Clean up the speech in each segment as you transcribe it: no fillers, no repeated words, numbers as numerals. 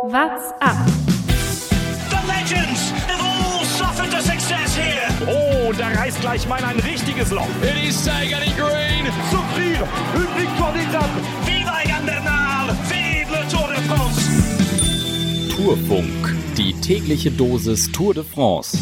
What's up? The legends have all suffered a success here. Oh, da reißt gleich mal ein richtiges Loch. It is Sagan in green. Souffrir, une victoire d'étape. Viva Egan Bernal, vive le Tour de France. Tourfunk, die tägliche Dosis Tour de France.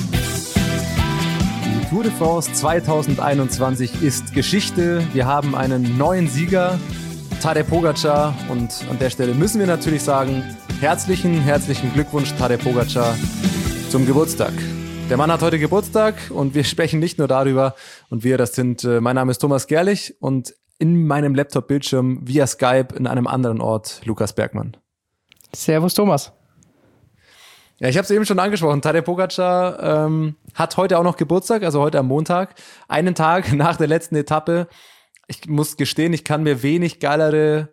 Die Tour de France 2021 ist Geschichte. Wir haben einen neuen Sieger, Tadej Pogačar, und an der Stelle müssen wir natürlich sagen, herzlichen Glückwunsch, Tadej Pogačar, zum Geburtstag. Der Mann hat heute Geburtstag und wir sprechen nicht nur darüber, und wir, das sind, mein Name ist Thomas Gerlich und in meinem Laptop-Bildschirm via Skype in einem anderen Ort Lukas Bergmann. Servus Thomas. Ja, ich habe es eben schon angesprochen, Tadej Pogačar hat heute auch noch Geburtstag, also heute am Montag, einen Tag nach der letzten Etappe. Ich muss gestehen, ich kann mir wenig geilere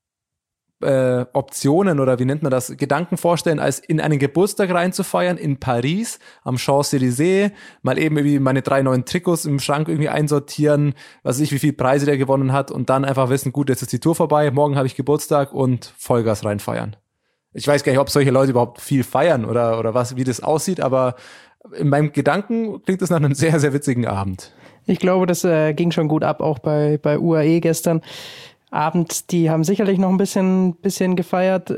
Optionen oder wie nennt man das, Gedanken vorstellen, als in einen Geburtstag reinzufeiern in Paris am Champs-Élysées, mal eben irgendwie meine 3 neuen Trikots im Schrank irgendwie einsortieren, was weiß ich, wie viele Preise der gewonnen hat, und dann einfach wissen, gut, jetzt ist die Tour vorbei, morgen habe ich Geburtstag und Vollgas reinfeiern. Ich weiß gar nicht, ob solche Leute überhaupt viel feiern oder was, wie das aussieht, aber in meinem Gedanken klingt das nach einem sehr, sehr witzigen Abend. Ich glaube, das ging schon gut ab, auch bei UAE gestern Abend. Die haben sicherlich noch ein bisschen gefeiert.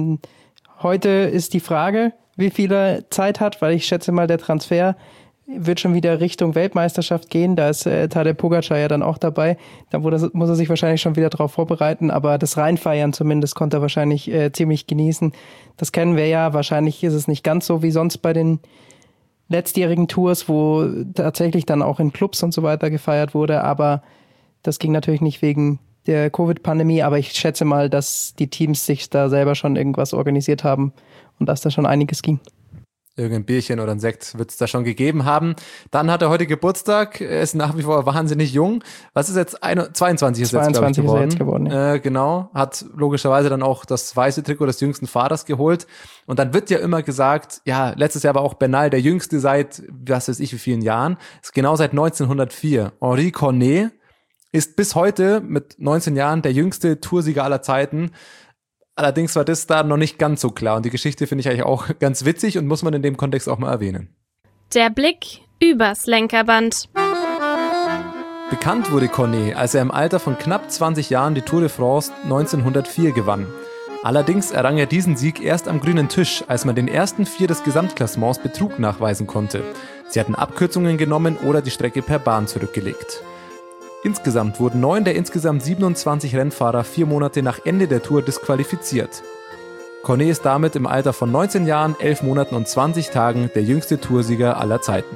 Heute ist die Frage, wie viel er Zeit hat, weil ich schätze mal, der Transfer wird schon wieder Richtung Weltmeisterschaft gehen. Da ist Tadej Pogačar ja dann auch dabei. Da muss er sich wahrscheinlich schon wieder drauf vorbereiten, aber das Reinfeiern zumindest konnte er wahrscheinlich ziemlich genießen. Das kennen wir ja. Wahrscheinlich ist es nicht ganz so wie sonst bei den letztjährigen Tours, wo tatsächlich dann auch in Clubs und so weiter gefeiert wurde, aber das ging natürlich nicht wegen der Covid-Pandemie, aber ich schätze mal, dass die Teams sich da selber schon irgendwas organisiert haben und dass da schon einiges ging. Irgendein Bierchen oder ein Sekt wird es da schon gegeben haben. Dann hat er heute Geburtstag, er ist nach wie vor wahnsinnig jung. Was ist jetzt? 22 ist jetzt, glaube ich, geworden. Ist er jetzt geworden, ja. Genau, hat logischerweise dann auch das weiße Trikot des jüngsten Fahrers geholt. Und dann wird ja immer gesagt, ja, letztes Jahr war auch Bernal der Jüngste seit, was weiß ich, wie vielen Jahren. Ist genau seit 1904. Henri Cornet ist bis heute mit 19 Jahren der jüngste Toursieger aller Zeiten. Allerdings war das da noch nicht ganz so klar. Und die Geschichte finde ich eigentlich auch ganz witzig und muss man in dem Kontext auch mal erwähnen. Der Blick übers Lenkerband. Bekannt wurde Cornet, als er im Alter von knapp 20 Jahren die Tour de France 1904 gewann. Allerdings errang er diesen Sieg erst am grünen Tisch, als man den ersten 4 des Gesamtklassements Betrug nachweisen konnte. Sie hatten Abkürzungen genommen oder die Strecke per Bahn zurückgelegt. Insgesamt wurden 9 der insgesamt 27 Rennfahrer 4 Monate nach Ende der Tour disqualifiziert. Cornet ist damit im Alter von 19 Jahren, 11 Monaten und 20 Tagen der jüngste Toursieger aller Zeiten.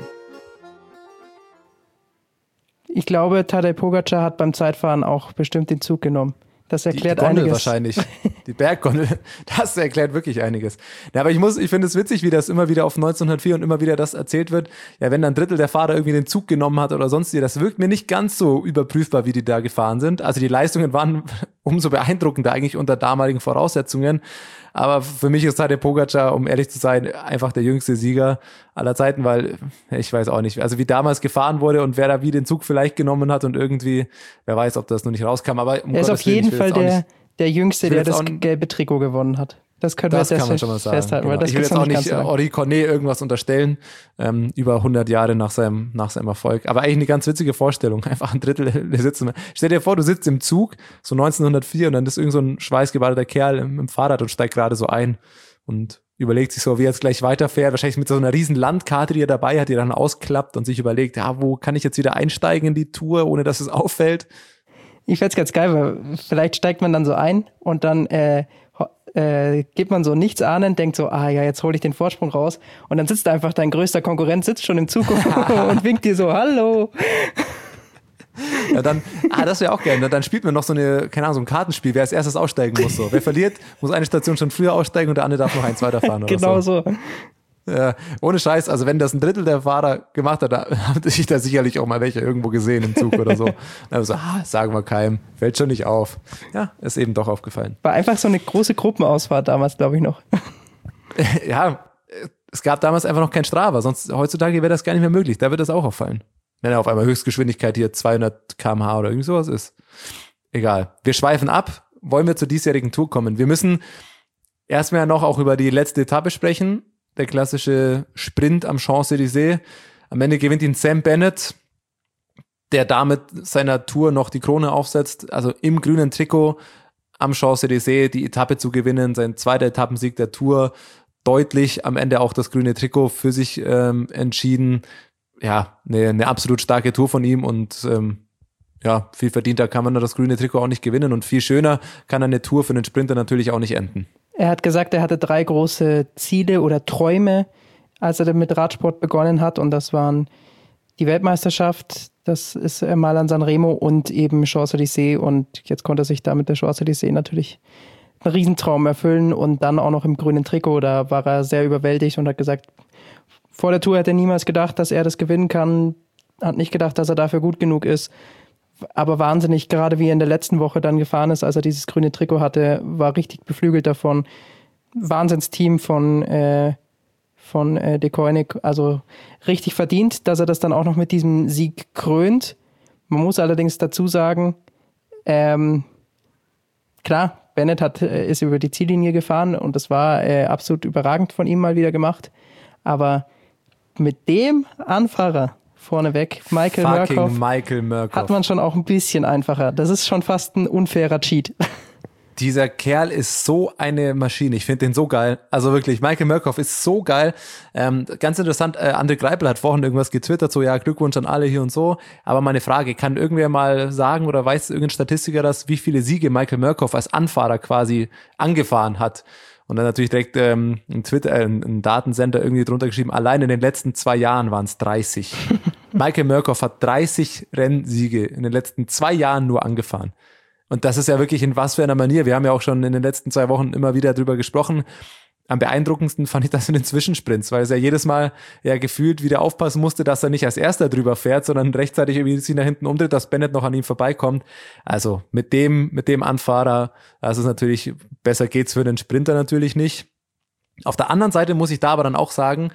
Ich glaube, Tadej Pogačar hat beim Zeitfahren auch bestimmt den Zug genommen. Das erklärt die Gondel einiges. Wahrscheinlich. Die Berggondel, das erklärt wirklich einiges. Ja, aber ich finde es witzig, wie das immer wieder auf 1904 und immer wieder das erzählt wird. Ja, wenn dann 1/3 der Fahrer irgendwie den Zug genommen hat oder sonst wie, das wirkt mir nicht ganz so überprüfbar, wie die da gefahren sind. Also die Leistungen waren umso beeindruckender eigentlich unter damaligen Voraussetzungen. Aber für mich ist Tadej Pogačar, um ehrlich zu sein, einfach der jüngste Sieger aller Zeiten, weil ich weiß auch nicht, also wie damals gefahren wurde und wer da wie den Zug vielleicht genommen hat und irgendwie, wer weiß, ob das noch nicht rauskam. Aber er ist auf jeden Fall der Jüngste, der das gelbe Trikot gewonnen hat. Das können wir jetzt kann man schon mal sagen. Festhalten. Genau. Weil das ich will jetzt auch nicht Henri Cornet irgendwas unterstellen, über 100 Jahre nach seinem Erfolg. Aber eigentlich eine ganz witzige Vorstellung. Einfach 1/3 der sitzen. Stell dir vor, du sitzt im Zug, so 1904, und dann ist irgend so ein schweißgebadeter Kerl im Fahrrad und steigt gerade so ein und überlegt sich so, wie er jetzt gleich weiterfährt. Wahrscheinlich mit so einer riesen Landkarte, die er dabei hat, die er dann ausklappt und sich überlegt, ja, wo kann ich jetzt wieder einsteigen in die Tour, ohne dass es auffällt. Ich fänd's ganz geil, weil vielleicht steigt man dann so ein und dann geht man so nichts ahnend, denkt so, ja, jetzt hole ich den Vorsprung raus, und dann sitzt einfach dein größter Konkurrent, sitzt schon im Zug und winkt dir so, hallo. Ja, dann, das wäre auch geil. Dann spielt man noch so eine, keine Ahnung, so ein Kartenspiel, wer als erstes aussteigen muss. So. Wer verliert, muss eine Station schon früher aussteigen und der andere darf noch eins weiterfahren. Oder genau so. Ja, ohne Scheiß, also wenn das 1/3 der Fahrer gemacht hat, da hat sich da sicherlich auch mal welche irgendwo gesehen im Zug oder so. Dann so, sagen wir keinem, fällt schon nicht auf. Ja, ist eben doch aufgefallen. War einfach so eine große Gruppenausfahrt damals, glaube ich, noch. Ja, es gab damals einfach noch kein Strava, sonst heutzutage wäre das gar nicht mehr möglich. Da wird das auch auffallen. Wenn er auf einmal Höchstgeschwindigkeit hier 200 km/h oder irgendwie sowas ist. Egal. Wir schweifen ab. Wollen wir zur diesjährigen Tour kommen? Wir müssen Erstmal noch auch über die letzte Etappe sprechen. Der klassische Sprint am Champs-Élysées. Am Ende gewinnt ihn Sam Bennett, der damit seiner Tour noch die Krone aufsetzt. Also im grünen Trikot am Champs-Élysées die Etappe zu gewinnen. Sein zweiter Etappensieg der Tour. Deutlich am Ende auch das grüne Trikot für sich entschieden. Ja, eine absolut starke Tour von ihm und viel verdienter kann man das grüne Trikot auch nicht gewinnen und viel schöner kann eine Tour für einen Sprinter natürlich auch nicht enden. Er hat gesagt, er hatte 3 große Ziele oder Träume, als er mit Radsport begonnen hat und das waren die Weltmeisterschaft, das ist mal an Sanremo und eben Champs-Élysées und jetzt konnte er sich da mit der Champs-Élysées natürlich einen Riesentraum erfüllen und dann auch noch im grünen Trikot, da war er sehr überwältigt und hat gesagt, vor der Tour hätte er niemals gedacht, dass er das gewinnen kann, hat nicht gedacht, dass er dafür gut genug ist, aber wahnsinnig, gerade wie er in der letzten Woche dann gefahren ist, als er dieses grüne Trikot hatte, war richtig beflügelt davon. Wahnsinnsteam von De Koenig, also richtig verdient, dass er das dann auch noch mit diesem Sieg krönt. Man muss allerdings dazu sagen, klar, Bennett ist über die Ziellinie gefahren und das war absolut überragend von ihm mal wieder gemacht, aber mit dem Anfahrer vorneweg, Michael Mørkøv, hat man schon auch ein bisschen einfacher. Das ist schon fast ein unfairer Cheat. Dieser Kerl ist so eine Maschine. Ich finde den so geil. Also wirklich, Michael Mørkøv ist so geil. Ganz interessant, André Greipel hat vorhin irgendwas getwittert, so ja, Glückwunsch an alle hier und so. Aber meine Frage, kann irgendwer mal sagen oder weiß irgendein Statistiker das, wie viele Siege Michael Mørkøv als Anfahrer quasi angefahren hat? Und dann natürlich direkt ein Datensender irgendwie drunter geschrieben, allein in den letzten 2 Jahren waren es 30. Michael Mørkøv hat 30 Rennsiege in den letzten 2 Jahren nur angefahren. Und das ist ja wirklich in was für einer Manier. Wir haben ja auch schon in den letzten 2 Wochen immer wieder drüber gesprochen. Am beeindruckendsten fand ich das in den Zwischensprints, weil es ja jedes Mal ja gefühlt wieder aufpassen musste, dass er nicht als Erster drüber fährt, sondern rechtzeitig irgendwie sich nach hinten umdreht, dass Bennett noch an ihm vorbeikommt. Also mit dem Anfahrer, das ist natürlich, besser geht's für den Sprinter natürlich nicht. Auf der anderen Seite muss ich da aber dann auch sagen,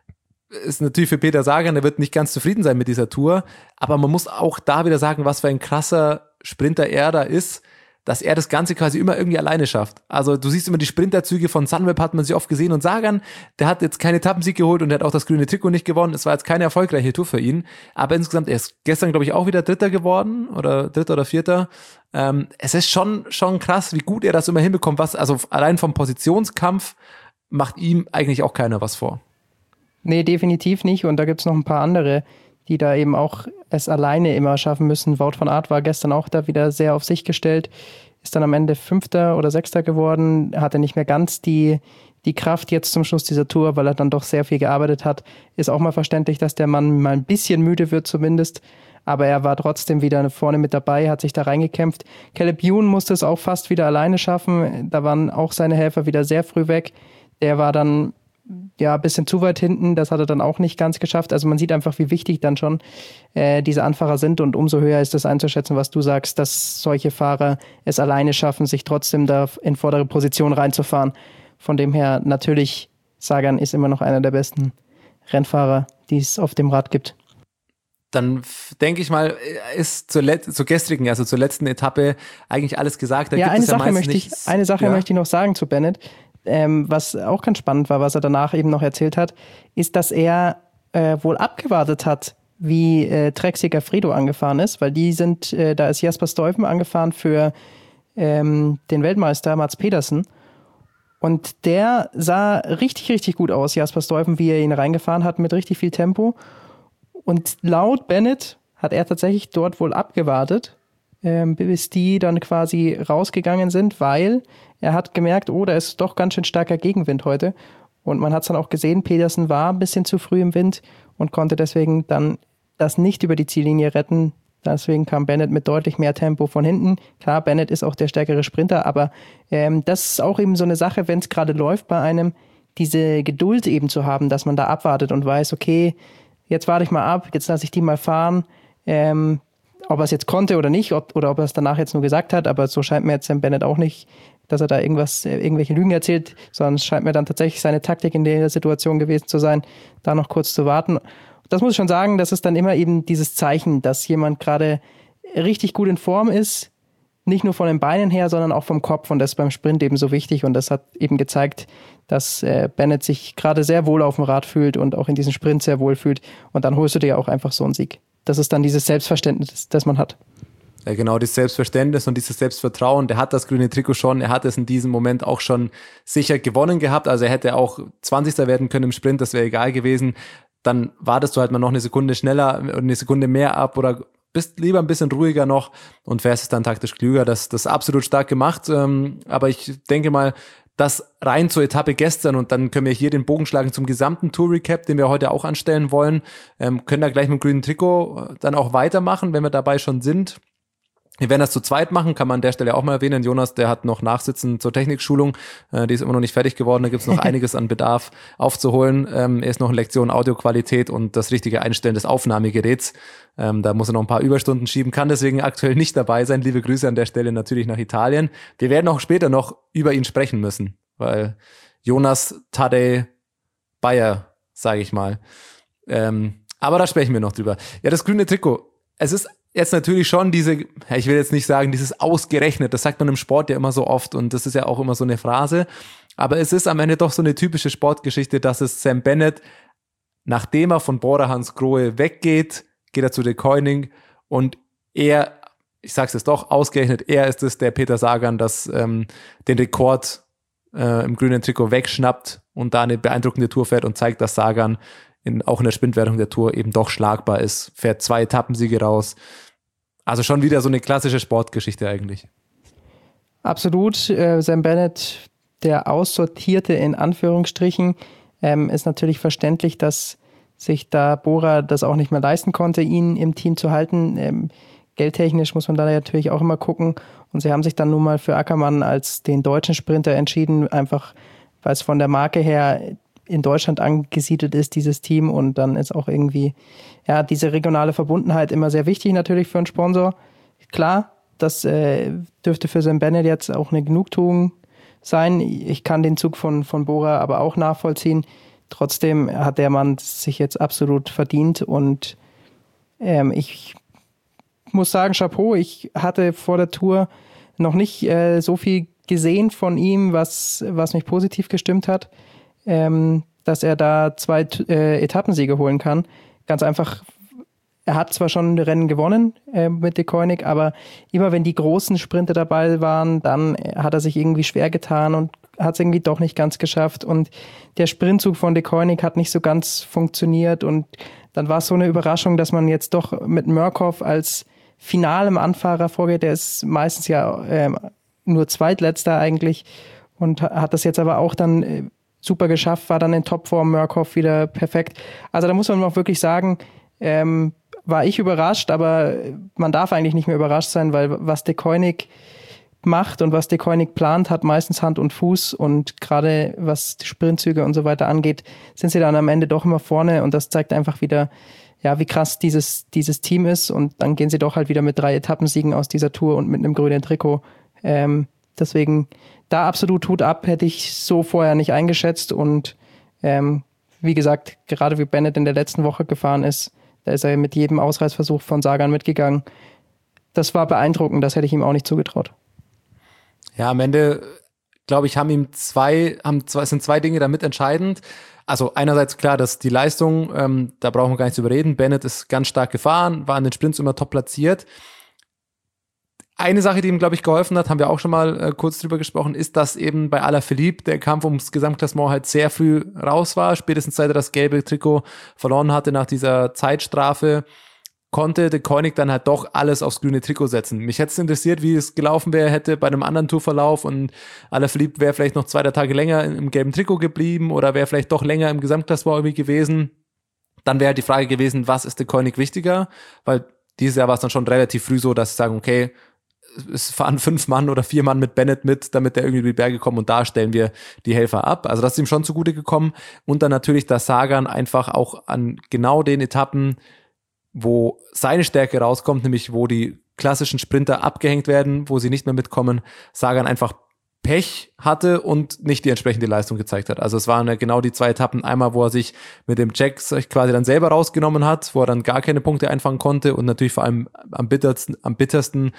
ist natürlich für Peter Sagan, der wird nicht ganz zufrieden sein mit dieser Tour, aber man muss auch da wieder sagen, was für ein krasser Sprinter er da ist, dass er das Ganze quasi immer irgendwie alleine schafft. Also du siehst immer die Sprinterzüge von Sunweb, hat man sie oft gesehen, und Sagan, der hat jetzt keinen Etappensieg geholt und der hat auch das grüne Trikot nicht gewonnen. Es war jetzt keine erfolgreiche Tour für ihn, aber insgesamt, er ist gestern, glaube ich, auch wieder Dritter geworden oder Dritter oder Vierter. Es ist schon krass, wie gut er das immer hinbekommt, also allein vom Positionskampf macht ihm eigentlich auch keiner was vor. Nee, definitiv nicht, und da gibt's noch ein paar andere, die da eben auch es alleine immer schaffen müssen. Wout van Aert war gestern auch da wieder sehr auf sich gestellt, ist dann am Ende 5. oder 6. geworden, hatte nicht mehr ganz die Kraft jetzt zum Schluss dieser Tour, weil er dann doch sehr viel gearbeitet hat. Ist auch mal verständlich, dass der Mann mal ein bisschen müde wird zumindest, aber er war trotzdem wieder vorne mit dabei, hat sich da reingekämpft. Caleb Ewan musste es auch fast wieder alleine schaffen, da waren auch seine Helfer wieder sehr früh weg. Der war dann ein bisschen zu weit hinten, das hat er dann auch nicht ganz geschafft. Also man sieht einfach, wie wichtig dann schon diese Anfahrer sind, und umso höher ist es einzuschätzen, was du sagst, dass solche Fahrer es alleine schaffen, sich trotzdem da in vordere Position reinzufahren. Von dem her natürlich, Sagan ist immer noch einer der besten Rennfahrer, die es auf dem Rad gibt. Dann denke ich mal, ist zur gestrigen, also zur letzten Etappe eigentlich alles gesagt. Da gibt eine es Sache möchte ich noch sagen zu Bennett. Was auch ganz spannend war, was er danach eben noch erzählt hat, ist, dass er wohl abgewartet hat, wie Trek Segafredo angefahren ist, weil da ist Jasper Stuyven angefahren für den Weltmeister Mats Pedersen, und der sah richtig, richtig gut aus, Jasper Stuyven, wie er ihn reingefahren hat, mit richtig viel Tempo, und laut Bennett hat er tatsächlich dort wohl abgewartet, bis die dann quasi rausgegangen sind, weil er hat gemerkt, da ist doch ganz schön starker Gegenwind heute. Und man hat es dann auch gesehen, Pedersen war ein bisschen zu früh im Wind und konnte deswegen dann das nicht über die Ziellinie retten. Deswegen kam Bennett mit deutlich mehr Tempo von hinten. Klar, Bennett ist auch der stärkere Sprinter, aber das ist auch eben so eine Sache, wenn es gerade läuft bei einem, diese Geduld eben zu haben, dass man da abwartet und weiß, okay, jetzt warte ich mal ab, jetzt lasse ich die mal fahren. Ob er es jetzt konnte oder nicht, oder ob er es danach jetzt nur gesagt hat, aber so scheint mir jetzt Sam Bennett auch nicht, dass er da irgendwelche Lügen erzählt, sondern es scheint mir dann tatsächlich seine Taktik in der Situation gewesen zu sein, da noch kurz zu warten. Das muss ich schon sagen, das ist dann immer eben dieses Zeichen, dass jemand gerade richtig gut in Form ist, nicht nur von den Beinen her, sondern auch vom Kopf, und das ist beim Sprint eben so wichtig, und das hat eben gezeigt, dass Bennett sich gerade sehr wohl auf dem Rad fühlt und auch in diesem Sprint sehr wohl fühlt, und dann holst du dir auch einfach so einen Sieg. Das ist dann dieses Selbstverständnis, das man hat. Ja, genau, das Selbstverständnis und dieses Selbstvertrauen, der hat das grüne Trikot schon, er hat es in diesem Moment auch schon sicher gewonnen gehabt, also er hätte auch 20. werden können im Sprint, das wäre egal gewesen, dann wartest du halt mal noch eine Sekunde schneller, eine Sekunde mehr ab oder bist lieber ein bisschen ruhiger noch und fährst es dann taktisch klüger, das ist absolut stark gemacht, aber ich denke mal, das rein zur Etappe gestern, und dann können wir hier den Bogen schlagen zum gesamten Tour-Recap, den wir heute auch anstellen wollen, können da gleich mit dem grünen Trikot dann auch weitermachen, wenn wir dabei schon sind. Wir werden das zu zweit machen, kann man an der Stelle auch mal erwähnen. Jonas, der hat noch Nachsitzen zur Technikschulung, die ist immer noch nicht fertig geworden, da gibt's noch einiges an Bedarf aufzuholen. Er ist noch in Lektion Audioqualität und das richtige Einstellen des Aufnahmegeräts. Da muss er noch ein paar Überstunden schieben, kann deswegen aktuell nicht dabei sein. Liebe Grüße an der Stelle natürlich nach Italien. Wir werden auch später noch über ihn sprechen müssen, weil Jonas Tadej Bayer, sage ich mal. Aber da sprechen wir noch drüber. Ja, das grüne Trikot, es ist jetzt natürlich schon ich will jetzt nicht sagen, dieses ausgerechnet, das sagt man im Sport ja immer so oft und das ist ja auch immer so eine Phrase, aber es ist am Ende doch so eine typische Sportgeschichte, dass es Sam Bennett, nachdem er von Bora Hansgrohe weggeht, geht er zu De Koning und er, ich sag's jetzt doch, ausgerechnet, er ist es, der Peter Sagan den Rekord im grünen Trikot wegschnappt und da eine beeindruckende Tour fährt und zeigt, dass Sagan auch in der Sprintwertung der Tour eben doch schlagbar ist, fährt 2 Etappensiege raus. Also schon wieder so eine klassische Sportgeschichte eigentlich. Absolut. Sam Bennett, der Aussortierte in Anführungsstrichen, ist natürlich verständlich, dass sich da Bora das auch nicht mehr leisten konnte, ihn im Team zu halten. Geldtechnisch muss man da natürlich auch immer gucken. Und sie haben sich dann nun mal für Ackermann als den deutschen Sprinter entschieden, einfach weil es von der Marke her in Deutschland angesiedelt ist, dieses Team, und dann ist auch irgendwie diese regionale Verbundenheit immer sehr wichtig natürlich für einen Sponsor. Klar, das dürfte für Sam Bennett jetzt auch eine Genugtuung sein. Ich kann den Zug von Bora aber auch nachvollziehen. Trotzdem hat der Mann sich jetzt absolut verdient und ich muss sagen, Chapeau, ich hatte vor der Tour noch nicht so viel gesehen von ihm, was mich positiv gestimmt hat. Dass er da 2 Etappensiege holen kann. Ganz einfach, er hat zwar schon Rennen gewonnen mit De Koning, aber immer wenn die großen Sprinter dabei waren, dann hat er sich irgendwie schwer getan und hat es irgendwie doch nicht ganz geschafft. Und der Sprintzug von De Koning hat nicht so ganz funktioniert. Und dann war es so eine Überraschung, dass man jetzt doch mit Mørkøv als finalem Anfahrer vorgeht. Der ist meistens ja nur Zweitletzter eigentlich und hat das jetzt aber auch dann super geschafft, war dann in Topform, Mørkøv wieder perfekt. Also da muss man auch wirklich sagen, war ich überrascht, aber man darf eigentlich nicht mehr überrascht sein, weil was De Koning macht und was De Koning plant, hat meistens Hand und Fuß, und gerade was die Sprintzüge und so weiter angeht, sind sie dann am Ende doch immer vorne, und das zeigt einfach wieder, wie krass dieses Team ist, und dann gehen sie doch halt wieder mit 3 Etappensiegen aus dieser Tour und mit einem grünen Trikot. Deswegen da absolut Hut ab, hätte ich so vorher nicht eingeschätzt, und wie gesagt, gerade wie Bennett in der letzten Woche gefahren ist, da ist er mit jedem Ausreißversuch von Sagan mitgegangen. Das war beeindruckend, das hätte ich ihm auch nicht zugetraut. Ja, am Ende, glaube ich, sind 2 Dinge damit entscheidend. Also einerseits klar, dass die Leistung, da brauchen wir gar nicht drüber reden. Bennett ist ganz stark gefahren, war in den Sprints immer top platziert. Eine Sache, die ihm, glaube ich, geholfen hat, haben wir auch schon mal kurz drüber gesprochen, ist, dass eben bei Alaphilippe der Kampf ums Gesamtklassement halt sehr früh raus war. Spätestens seit er das gelbe Trikot verloren hatte nach dieser Zeitstrafe, konnte De Koning dann halt doch alles aufs grüne Trikot setzen. Mich hätte es interessiert, wie es gelaufen wäre, hätte bei einem anderen Tourverlauf, und Alaphilippe wäre vielleicht noch 2 Tage länger im gelben Trikot geblieben oder wäre vielleicht doch länger im Gesamtklassement irgendwie gewesen. Dann wäre halt die Frage gewesen, was ist De Koning wichtiger? Weil dieses Jahr war es dann schon relativ früh so, dass sie sagen, okay, es fahren 5 Mann oder 4 Mann mit Bennett mit, damit der irgendwie über die Berge kommt, und da stellen wir die Helfer ab. Also das ist ihm schon zugute gekommen. Und dann natürlich, dass Sagan einfach auch an genau den Etappen, wo seine Stärke rauskommt, nämlich wo die klassischen Sprinter abgehängt werden, wo sie nicht mehr mitkommen, Sagan einfach Pech hatte und nicht die entsprechende Leistung gezeigt hat. Also es waren ja genau die 2 Etappen. Einmal, wo er sich mit dem Jack quasi dann selber rausgenommen hat, wo er dann gar keine Punkte einfangen konnte, und natürlich vor allem am bittersten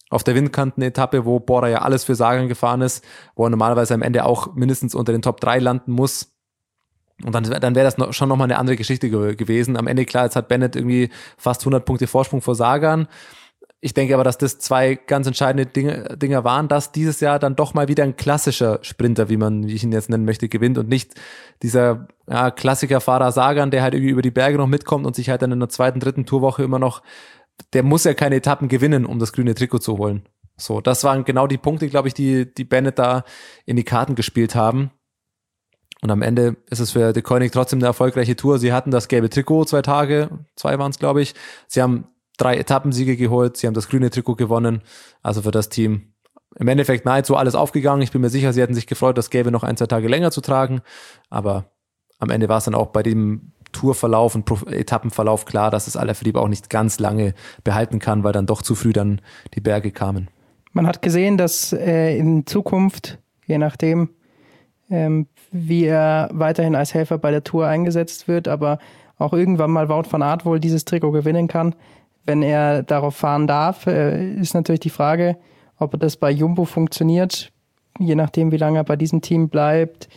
auf der Windkanten-Etappe, wo Bora ja alles für Sagan gefahren ist, wo er normalerweise am Ende auch mindestens unter den Top 3 landen muss. Und dann wäre das schon nochmal eine andere Geschichte gewesen. Am Ende, klar, jetzt hat Bennett irgendwie fast 100 Punkte Vorsprung vor Sagan. Ich denke aber, dass das zwei ganz entscheidende Dinge waren, dass dieses Jahr dann doch mal wieder ein klassischer Sprinter, wie ich ihn jetzt nennen möchte, gewinnt und nicht dieser Klassikerfahrer Sagan, der halt irgendwie über die Berge noch mitkommt und sich halt dann in der zweiten, dritten Tourwoche immer noch, der muss ja keine Etappen gewinnen, um das grüne Trikot zu holen. So, das waren genau die Punkte, glaube ich, die Bennett da in die Karten gespielt haben. Und am Ende ist es für De Koning trotzdem eine erfolgreiche Tour. Sie hatten das gelbe Trikot 2 waren es, glaube ich. Sie haben 3 Etappensiege geholt, sie haben das grüne Trikot gewonnen. Also für das Team im Endeffekt nahezu alles aufgegangen. Ich bin mir sicher, sie hätten sich gefreut, das Gelbe noch 1-2 Tage länger zu tragen. Aber am Ende war es dann auch bei dem Tourverlauf und Etappenverlauf klar, dass es Alaphilippe auch nicht ganz lange behalten kann, weil dann doch zu früh dann die Berge kamen. Man hat gesehen, dass in Zukunft, je nachdem, wie er weiterhin als Helfer bei der Tour eingesetzt wird, aber auch irgendwann mal Wout van Aert wohl dieses Trikot gewinnen kann, wenn er darauf fahren darf, ist natürlich die Frage, ob das bei Jumbo funktioniert, je nachdem, wie lange er bei diesem Team bleibt.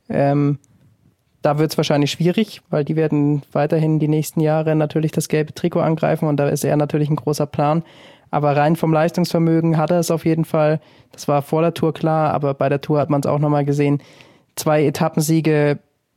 Da wird es wahrscheinlich schwierig, weil die werden weiterhin die nächsten Jahre natürlich das gelbe Trikot angreifen und da ist er natürlich ein großer Plan. Aber rein vom Leistungsvermögen hat er es auf jeden Fall. Das war vor der Tour klar, aber bei der Tour hat man es auch nochmal gesehen. 2 Etappensiege,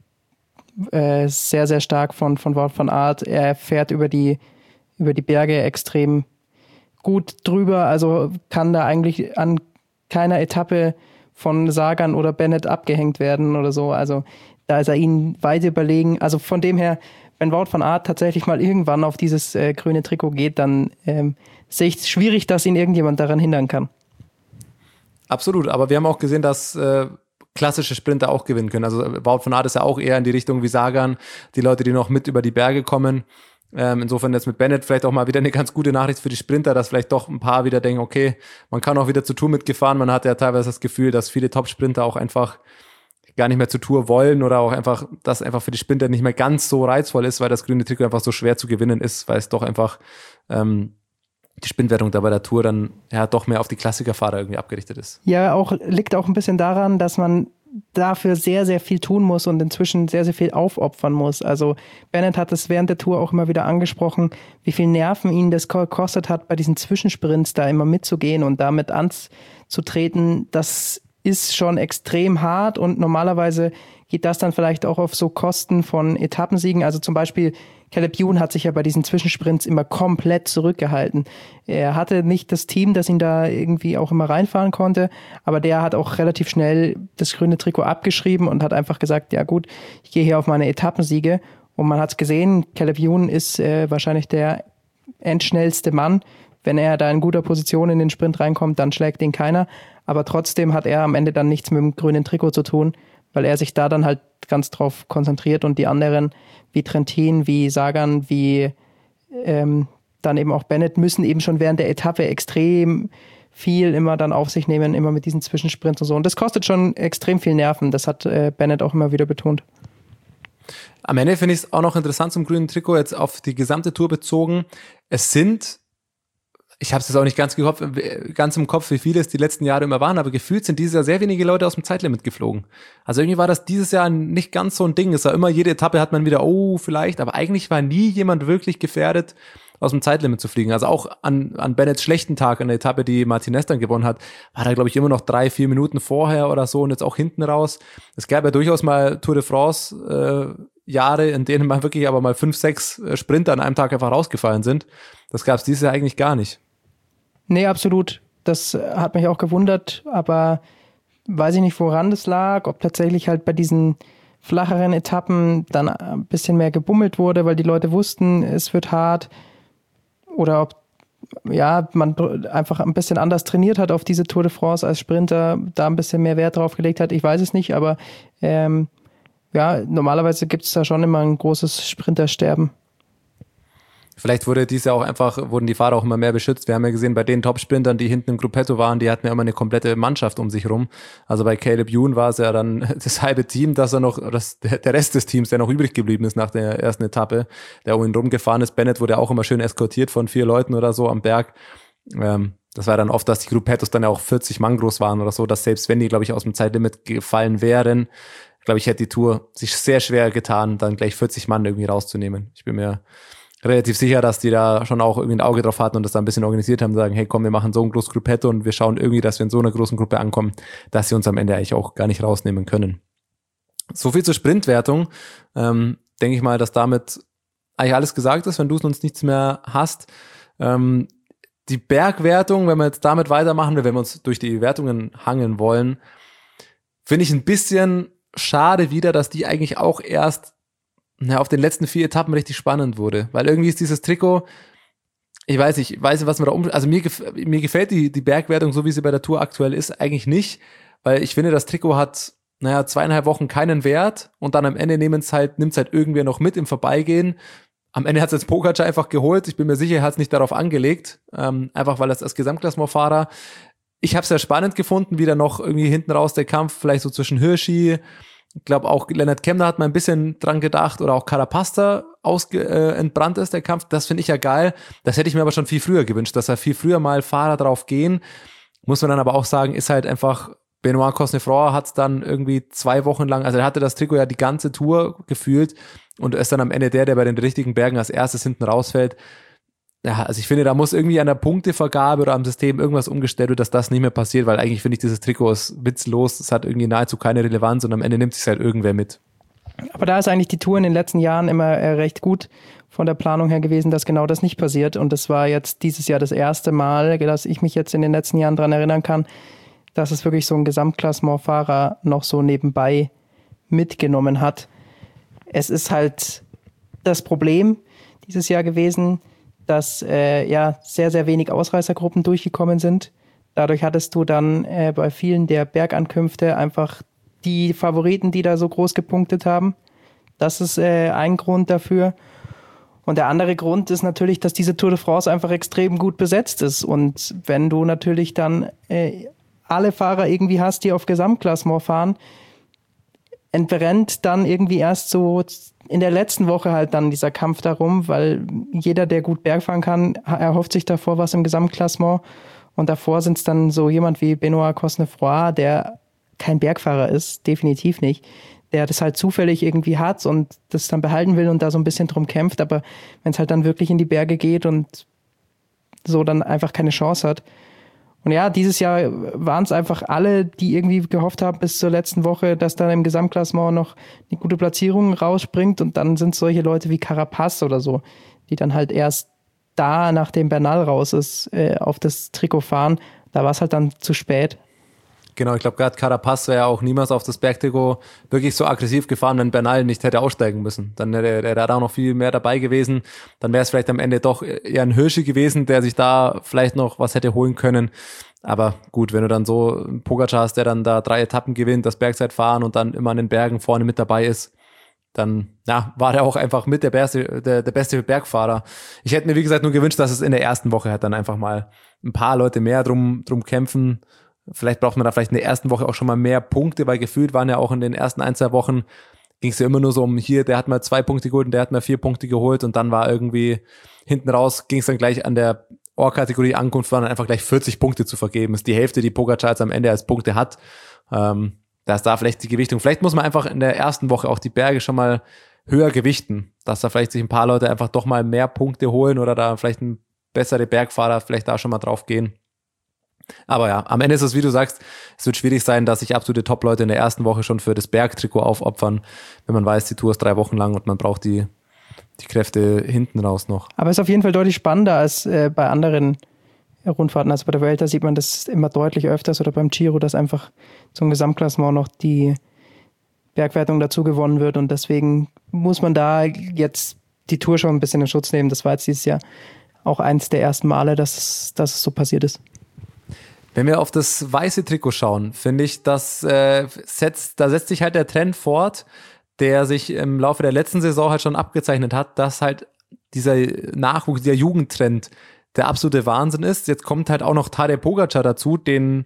sehr, sehr stark von Wout van Aert. Er fährt über die Berge extrem gut drüber, also kann da eigentlich an keiner Etappe von Sagan oder Bennett abgehängt werden oder so. Also da ist er ihnen weit überlegen. Also von dem her, wenn Wout van Aert tatsächlich mal irgendwann auf dieses grüne Trikot geht, dann sehe ich es schwierig, dass ihn irgendjemand daran hindern kann. Absolut, aber wir haben auch gesehen, dass klassische Sprinter auch gewinnen können. Also Wout van Aert ist ja auch eher in die Richtung wie Sagan, die Leute, die noch mit über die Berge kommen. Insofern jetzt mit Bennett vielleicht auch mal wieder eine ganz gute Nachricht für die Sprinter, dass vielleicht doch ein paar wieder denken, okay, man kann auch wieder zur Tour mitgefahren. Man hat ja teilweise das Gefühl, dass viele Top-Sprinter auch einfach gar nicht mehr zur Tour wollen oder auch einfach, dass einfach für die Sprinter nicht mehr ganz so reizvoll ist, weil das grüne Trikot einfach so schwer zu gewinnen ist, weil es doch einfach die Sprintwertung da bei der Tour dann doch mehr auf die Klassikerfahrer irgendwie abgerichtet ist. Ja, liegt auch ein bisschen daran, dass man dafür sehr, sehr viel tun muss und inzwischen sehr, sehr viel aufopfern muss. Also Bennett hat es während der Tour auch immer wieder angesprochen, wie viel Nerven ihn das gekostet hat, bei diesen Zwischensprints da immer mitzugehen und damit anzutreten. Das ist schon extrem hart und normalerweise geht das dann vielleicht auch auf so Kosten von Etappensiegen. Also zum Beispiel Caleb Ewan hat sich ja bei diesen Zwischensprints immer komplett zurückgehalten. Er hatte nicht das Team, das ihn da irgendwie auch immer reinfahren konnte, aber der hat auch relativ schnell das grüne Trikot abgeschrieben und hat einfach gesagt, ja gut, ich gehe hier auf meine Etappensiege. Und man hat es gesehen, Caleb Ewan ist wahrscheinlich der endschnellste Mann. Wenn er da in guter Position in den Sprint reinkommt, dann schlägt ihn keiner. Aber trotzdem hat er am Ende dann nichts mit dem grünen Trikot zu tun, weil er sich da dann halt ganz drauf konzentriert und die anderen wie Trentin, wie Sagan, wie dann eben auch Bennett müssen eben schon während der Etappe extrem viel immer dann auf sich nehmen, immer mit diesen Zwischensprints und so. Und das kostet schon extrem viel Nerven. Das hat Bennett auch immer wieder betont. Am Ende finde ich es auch noch interessant zum grünen Trikot, jetzt auf die gesamte Tour bezogen. Es sind, ich habe es jetzt auch nicht ganz im Kopf, wie viele es die letzten Jahre immer waren, aber gefühlt sind dieses Jahr sehr wenige Leute aus dem Zeitlimit geflogen. Also irgendwie war das dieses Jahr nicht ganz so ein Ding. Es war immer, jede Etappe hat man wieder, vielleicht, aber eigentlich war nie jemand wirklich gefährdet, aus dem Zeitlimit zu fliegen. Also auch an Bennetts schlechten Tag, an der Etappe, die Martinez dann gewonnen hat, war da, glaube ich, immer noch 3-4 Minuten vorher oder so und jetzt auch hinten raus. Es gab ja durchaus mal Tour de France Jahre, in denen man wirklich aber mal 5-6 Sprinter an einem Tag einfach rausgefallen sind. Das gab es dieses Jahr eigentlich gar nicht. Nee, absolut. Das hat mich auch gewundert, aber weiß ich nicht, woran das lag, ob tatsächlich halt bei diesen flacheren Etappen dann ein bisschen mehr gebummelt wurde, weil die Leute wussten, es wird hart, oder ob man einfach ein bisschen anders trainiert hat auf diese Tour de France als Sprinter, da ein bisschen mehr Wert drauf gelegt hat. Ich weiß es nicht, aber normalerweise gibt es da schon immer ein großes Sprintersterben. Vielleicht wurden die Fahrer auch immer mehr beschützt. Wir haben ja gesehen, bei den Top-Sprintern, die hinten im Gruppetto waren, die hatten ja immer eine komplette Mannschaft um sich rum. Also bei Caleb Ewan war es ja dann das halbe Team, der Rest des Teams, der noch übrig geblieben ist nach der ersten Etappe, der um ihn rumgefahren ist. Bennett wurde auch immer schön eskortiert von 4 Leuten oder so am Berg. Das war dann oft, dass die Gruppettos dann ja auch 40 Mann groß waren oder so, dass selbst wenn die, glaube ich, aus dem Zeitlimit gefallen wären, glaube ich, hätte die Tour sich sehr schwer getan, dann gleich 40 Mann irgendwie rauszunehmen. Ich bin mir relativ sicher, dass die da schon auch irgendwie ein Auge drauf hatten und das da ein bisschen organisiert haben, sagen, hey komm, wir machen so ein großes Gruppetto und wir schauen irgendwie, dass wir in so einer großen Gruppe ankommen, dass sie uns am Ende eigentlich auch gar nicht rausnehmen können. So viel zur Sprintwertung. Denke ich mal, dass damit eigentlich alles gesagt ist, wenn du sonst nichts mehr hast. Die Bergwertung, wenn wir jetzt damit weitermachen, wenn wir uns durch die Wertungen hangeln wollen, finde ich ein bisschen schade wieder, dass die eigentlich auch erst auf den letzten 4 Etappen richtig spannend wurde. Weil irgendwie ist dieses Trikot, ich weiß nicht, was man da also mir gefällt die Bergwertung, so wie sie bei der Tour aktuell ist, eigentlich nicht, weil ich finde, das Trikot hat 2,5 Wochen keinen Wert und dann am Ende nimmt's halt irgendwer noch mit im Vorbeigehen. Am Ende hat es jetzt Pogačar einfach geholt. Ich bin mir sicher, er hat es nicht darauf angelegt. Einfach weil er als Gesamtklassementfahrer. Ich habe es sehr spannend gefunden, wieder noch irgendwie hinten raus der Kampf, vielleicht so zwischen Hirschi. Ich glaube auch Lennart Kemner hat mal ein bisschen dran gedacht oder auch Carapaz entbrannt ist, der Kampf. Das finde ich ja geil. Das hätte ich mir aber schon viel früher gewünscht, dass da viel früher mal Fahrer drauf gehen. Muss man dann aber auch sagen, ist halt einfach, Benoit Cosnefroy hat es dann irgendwie 2 Wochen lang, also er hatte das Trikot ja die ganze Tour gefühlt und ist dann am Ende der bei den richtigen Bergen als erstes hinten rausfällt. Ja, also ich finde, da muss irgendwie an der Punktevergabe oder am System irgendwas umgestellt werden, dass das nicht mehr passiert, weil eigentlich finde ich, dieses Trikot ist witzlos, es hat irgendwie nahezu keine Relevanz und am Ende nimmt sich halt irgendwer mit. Aber da ist eigentlich die Tour in den letzten Jahren immer recht gut von der Planung her gewesen, dass genau das nicht passiert und das war jetzt dieses Jahr das erste Mal, dass ich mich jetzt in den letzten Jahren dran erinnern kann, dass es wirklich so ein Gesamtklassementfahrer noch so nebenbei mitgenommen hat. Es ist halt das Problem dieses Jahr gewesen, dass sehr, sehr wenig Ausreißergruppen durchgekommen sind. Dadurch hattest du dann bei vielen der Bergankünfte einfach die Favoriten, die da so groß gepunktet haben. Das ist ein Grund dafür. Und der andere Grund ist natürlich, dass diese Tour de France einfach extrem gut besetzt ist. Und wenn du natürlich dann alle Fahrer irgendwie hast, die auf Gesamtklassement fahren, entbrennt dann irgendwie erst so in der letzten Woche halt dann dieser Kampf darum, weil jeder, der gut Berg fahren kann, erhofft sich davor was im Gesamtklassement und davor sind es dann so jemand wie Benoit Cosnefroy, der kein Bergfahrer ist, definitiv nicht, der das halt zufällig irgendwie hat und das dann behalten will und da so ein bisschen drum kämpft, aber wenn es halt dann wirklich in die Berge geht und so dann einfach keine Chance hat. Und ja, dieses Jahr waren es einfach alle, die irgendwie gehofft haben bis zur letzten Woche, dass dann im Gesamtklassement noch eine gute Platzierung rausspringt. Und dann sind solche Leute wie Carapaz oder so, die dann halt erst da, nachdem Bernal raus ist, auf das Trikot fahren. Da war es halt dann zu spät. Genau, ich glaube, gerade Carapaz wäre ja auch niemals auf das Bergtrikot wirklich so aggressiv gefahren, wenn Bernal nicht hätte aussteigen müssen. Dann wäre er da auch noch viel mehr dabei gewesen. Dann wäre es vielleicht am Ende doch eher ein Hirschi gewesen, der sich da vielleicht noch was hätte holen können. Aber gut, wenn du dann so einen Pogačar hast, der dann da 3 Etappen gewinnt, das Bergzeitfahren und dann immer an den Bergen vorne mit dabei ist, dann war der auch einfach mit der beste Bergfahrer. Ich hätte mir, wie gesagt, nur gewünscht, dass es in der ersten Woche halt dann einfach mal ein paar Leute mehr drum kämpfen. Vielleicht braucht man da vielleicht in der ersten Woche auch schon mal mehr Punkte, weil gefühlt waren ja auch in den ersten 1-2 Wochen ging es ja immer nur so um hier, der hat mal 2 Punkte geholt und der hat mal 4 Punkte geholt und dann war irgendwie hinten raus, ging es dann gleich an der Or-Kategorie Ankunft, waren dann einfach gleich 40 Punkte zu vergeben. Das ist die Hälfte, die Pogačar jetzt am Ende als Punkte hat. Da ist da vielleicht die Gewichtung. Vielleicht muss man einfach in der ersten Woche auch die Berge schon mal höher gewichten, dass da vielleicht sich ein paar Leute einfach doch mal mehr Punkte holen oder da vielleicht ein bessere Bergfahrer vielleicht da schon mal drauf gehen. Aber ja, am Ende ist es, wie du sagst, es wird schwierig sein, dass sich absolute Top-Leute in der ersten Woche schon für das Bergtrikot aufopfern, wenn man weiß, die Tour ist 3 Wochen lang und man braucht die Kräfte hinten raus noch. Aber es ist auf jeden Fall deutlich spannender als bei anderen Rundfahrten. Also bei der Vuelta sieht man das immer deutlich öfters oder beim Giro, dass einfach zum Gesamtklassement noch die Bergwertung dazu gewonnen wird und deswegen muss man da jetzt die Tour schon ein bisschen in Schutz nehmen. Das war jetzt dieses Jahr auch eins der ersten Male, dass es so passiert ist. Wenn wir auf das weiße Trikot schauen, finde ich, da setzt sich halt der Trend fort, der sich im Laufe der letzten Saison halt schon abgezeichnet hat, dass halt dieser Nachwuchs, dieser Jugendtrend der absolute Wahnsinn ist. Jetzt kommt halt auch noch Tadej Pogačar dazu,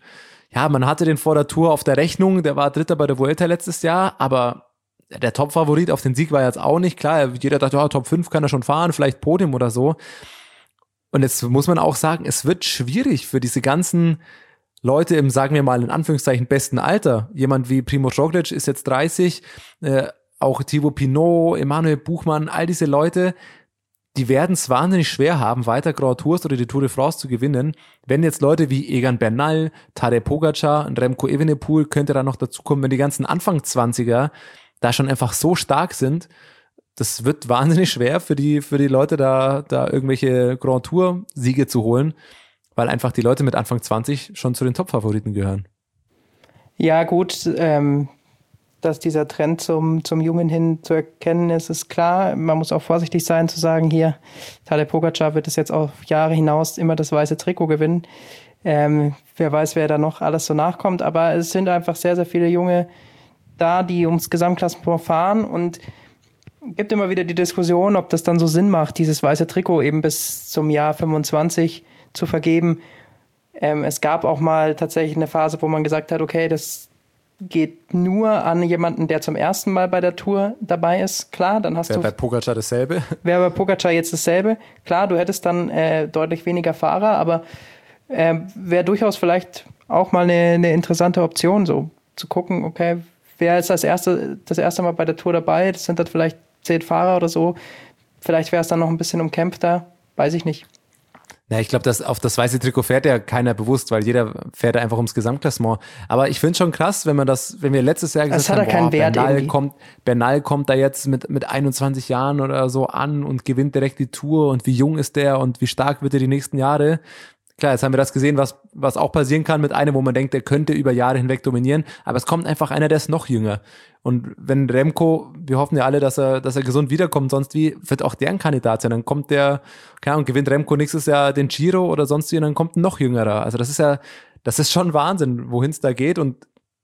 man hatte den vor der Tour auf der Rechnung, der war Dritter bei der Vuelta letztes Jahr, aber der Top-Favorit auf den Sieg war jetzt auch nicht. Klar, jeder dachte, Top 5 kann er schon fahren, vielleicht Podium oder so. Und jetzt muss man auch sagen, es wird schwierig für diese ganzen Leute im, sagen wir mal, in Anführungszeichen besten Alter. Jemand wie Primož Roglič ist jetzt 30, auch Thibaut Pinot, Emanuel Buchmann, all diese Leute, die werden es wahnsinnig schwer haben, weiter Grand Tours oder die Tour de France zu gewinnen. Wenn jetzt Leute wie Egan Bernal, Tadej Pogačar und Remco Evenepoel könnte da noch dazukommen, wenn die ganzen Anfang-20er da schon einfach so stark sind, das wird wahnsinnig schwer für die Leute da irgendwelche Grand Tour-Siege zu holen, weil einfach die Leute mit Anfang 20 schon zu den Top-Favoriten gehören. Ja, gut, dass dieser Trend zum Jungen hin zu erkennen ist, ist klar. Man muss auch vorsichtig sein zu sagen, hier, Tadej Pogačar wird es jetzt auf Jahre hinaus immer das weiße Trikot gewinnen. Wer weiß, wer da noch alles so nachkommt, aber es sind einfach sehr, sehr viele Junge da, die ums Gesamtklassement fahren, und gibt immer wieder die Diskussion, ob das dann so Sinn macht, dieses weiße Trikot eben bis zum Jahr 25 zu vergeben. Es gab auch mal tatsächlich eine Phase, wo man gesagt hat, okay, das geht nur an jemanden, der zum ersten Mal bei der Tour dabei ist. Klar, dann hast du... Wäre bei Pogačar dasselbe? Wäre bei Pogačar jetzt dasselbe. Klar, du hättest dann deutlich weniger Fahrer, aber wäre durchaus vielleicht auch mal eine interessante Option, so zu gucken, okay, wer ist das erste Mal bei der Tour dabei? Das sind dann vielleicht 10 Fahrer oder so. Vielleicht wäre es dann noch ein bisschen umkämpfter. Weiß ich nicht. Na, ich glaube, auf das weiße Trikot fährt ja keiner bewusst, weil jeder fährt einfach ums Gesamtklassement. Aber ich finde es schon krass, wenn wir letztes Jahr gesagt haben, Bernal kommt da jetzt mit 21 Jahren oder so an und gewinnt direkt die Tour, und wie jung ist der und wie stark wird er die nächsten Jahre. Klar, jetzt haben wir das gesehen, was auch passieren kann mit einem, wo man denkt, der könnte über Jahre hinweg dominieren, aber es kommt einfach einer, der ist noch jünger. Und wenn Remco, wir hoffen ja alle, dass er gesund wiederkommt, sonst wie, wird auch der ein Kandidat sein. Dann kommt der, keine Ahnung, gewinnt Remco nächstes Jahr den Giro oder sonst wie, und dann kommt ein noch jüngerer. Also das ist schon Wahnsinn, wohin es da geht. Und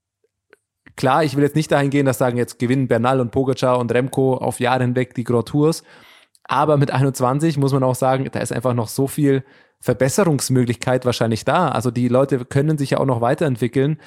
klar, ich will jetzt nicht dahin gehen, dass sagen, jetzt gewinnen Bernal und Pogačar und Remco auf Jahre hinweg die Grand Tours. Aber mit 21 muss man auch sagen, da ist einfach noch so viel Verbesserungsmöglichkeit wahrscheinlich da. Also die Leute können sich ja auch noch weiterentwickeln.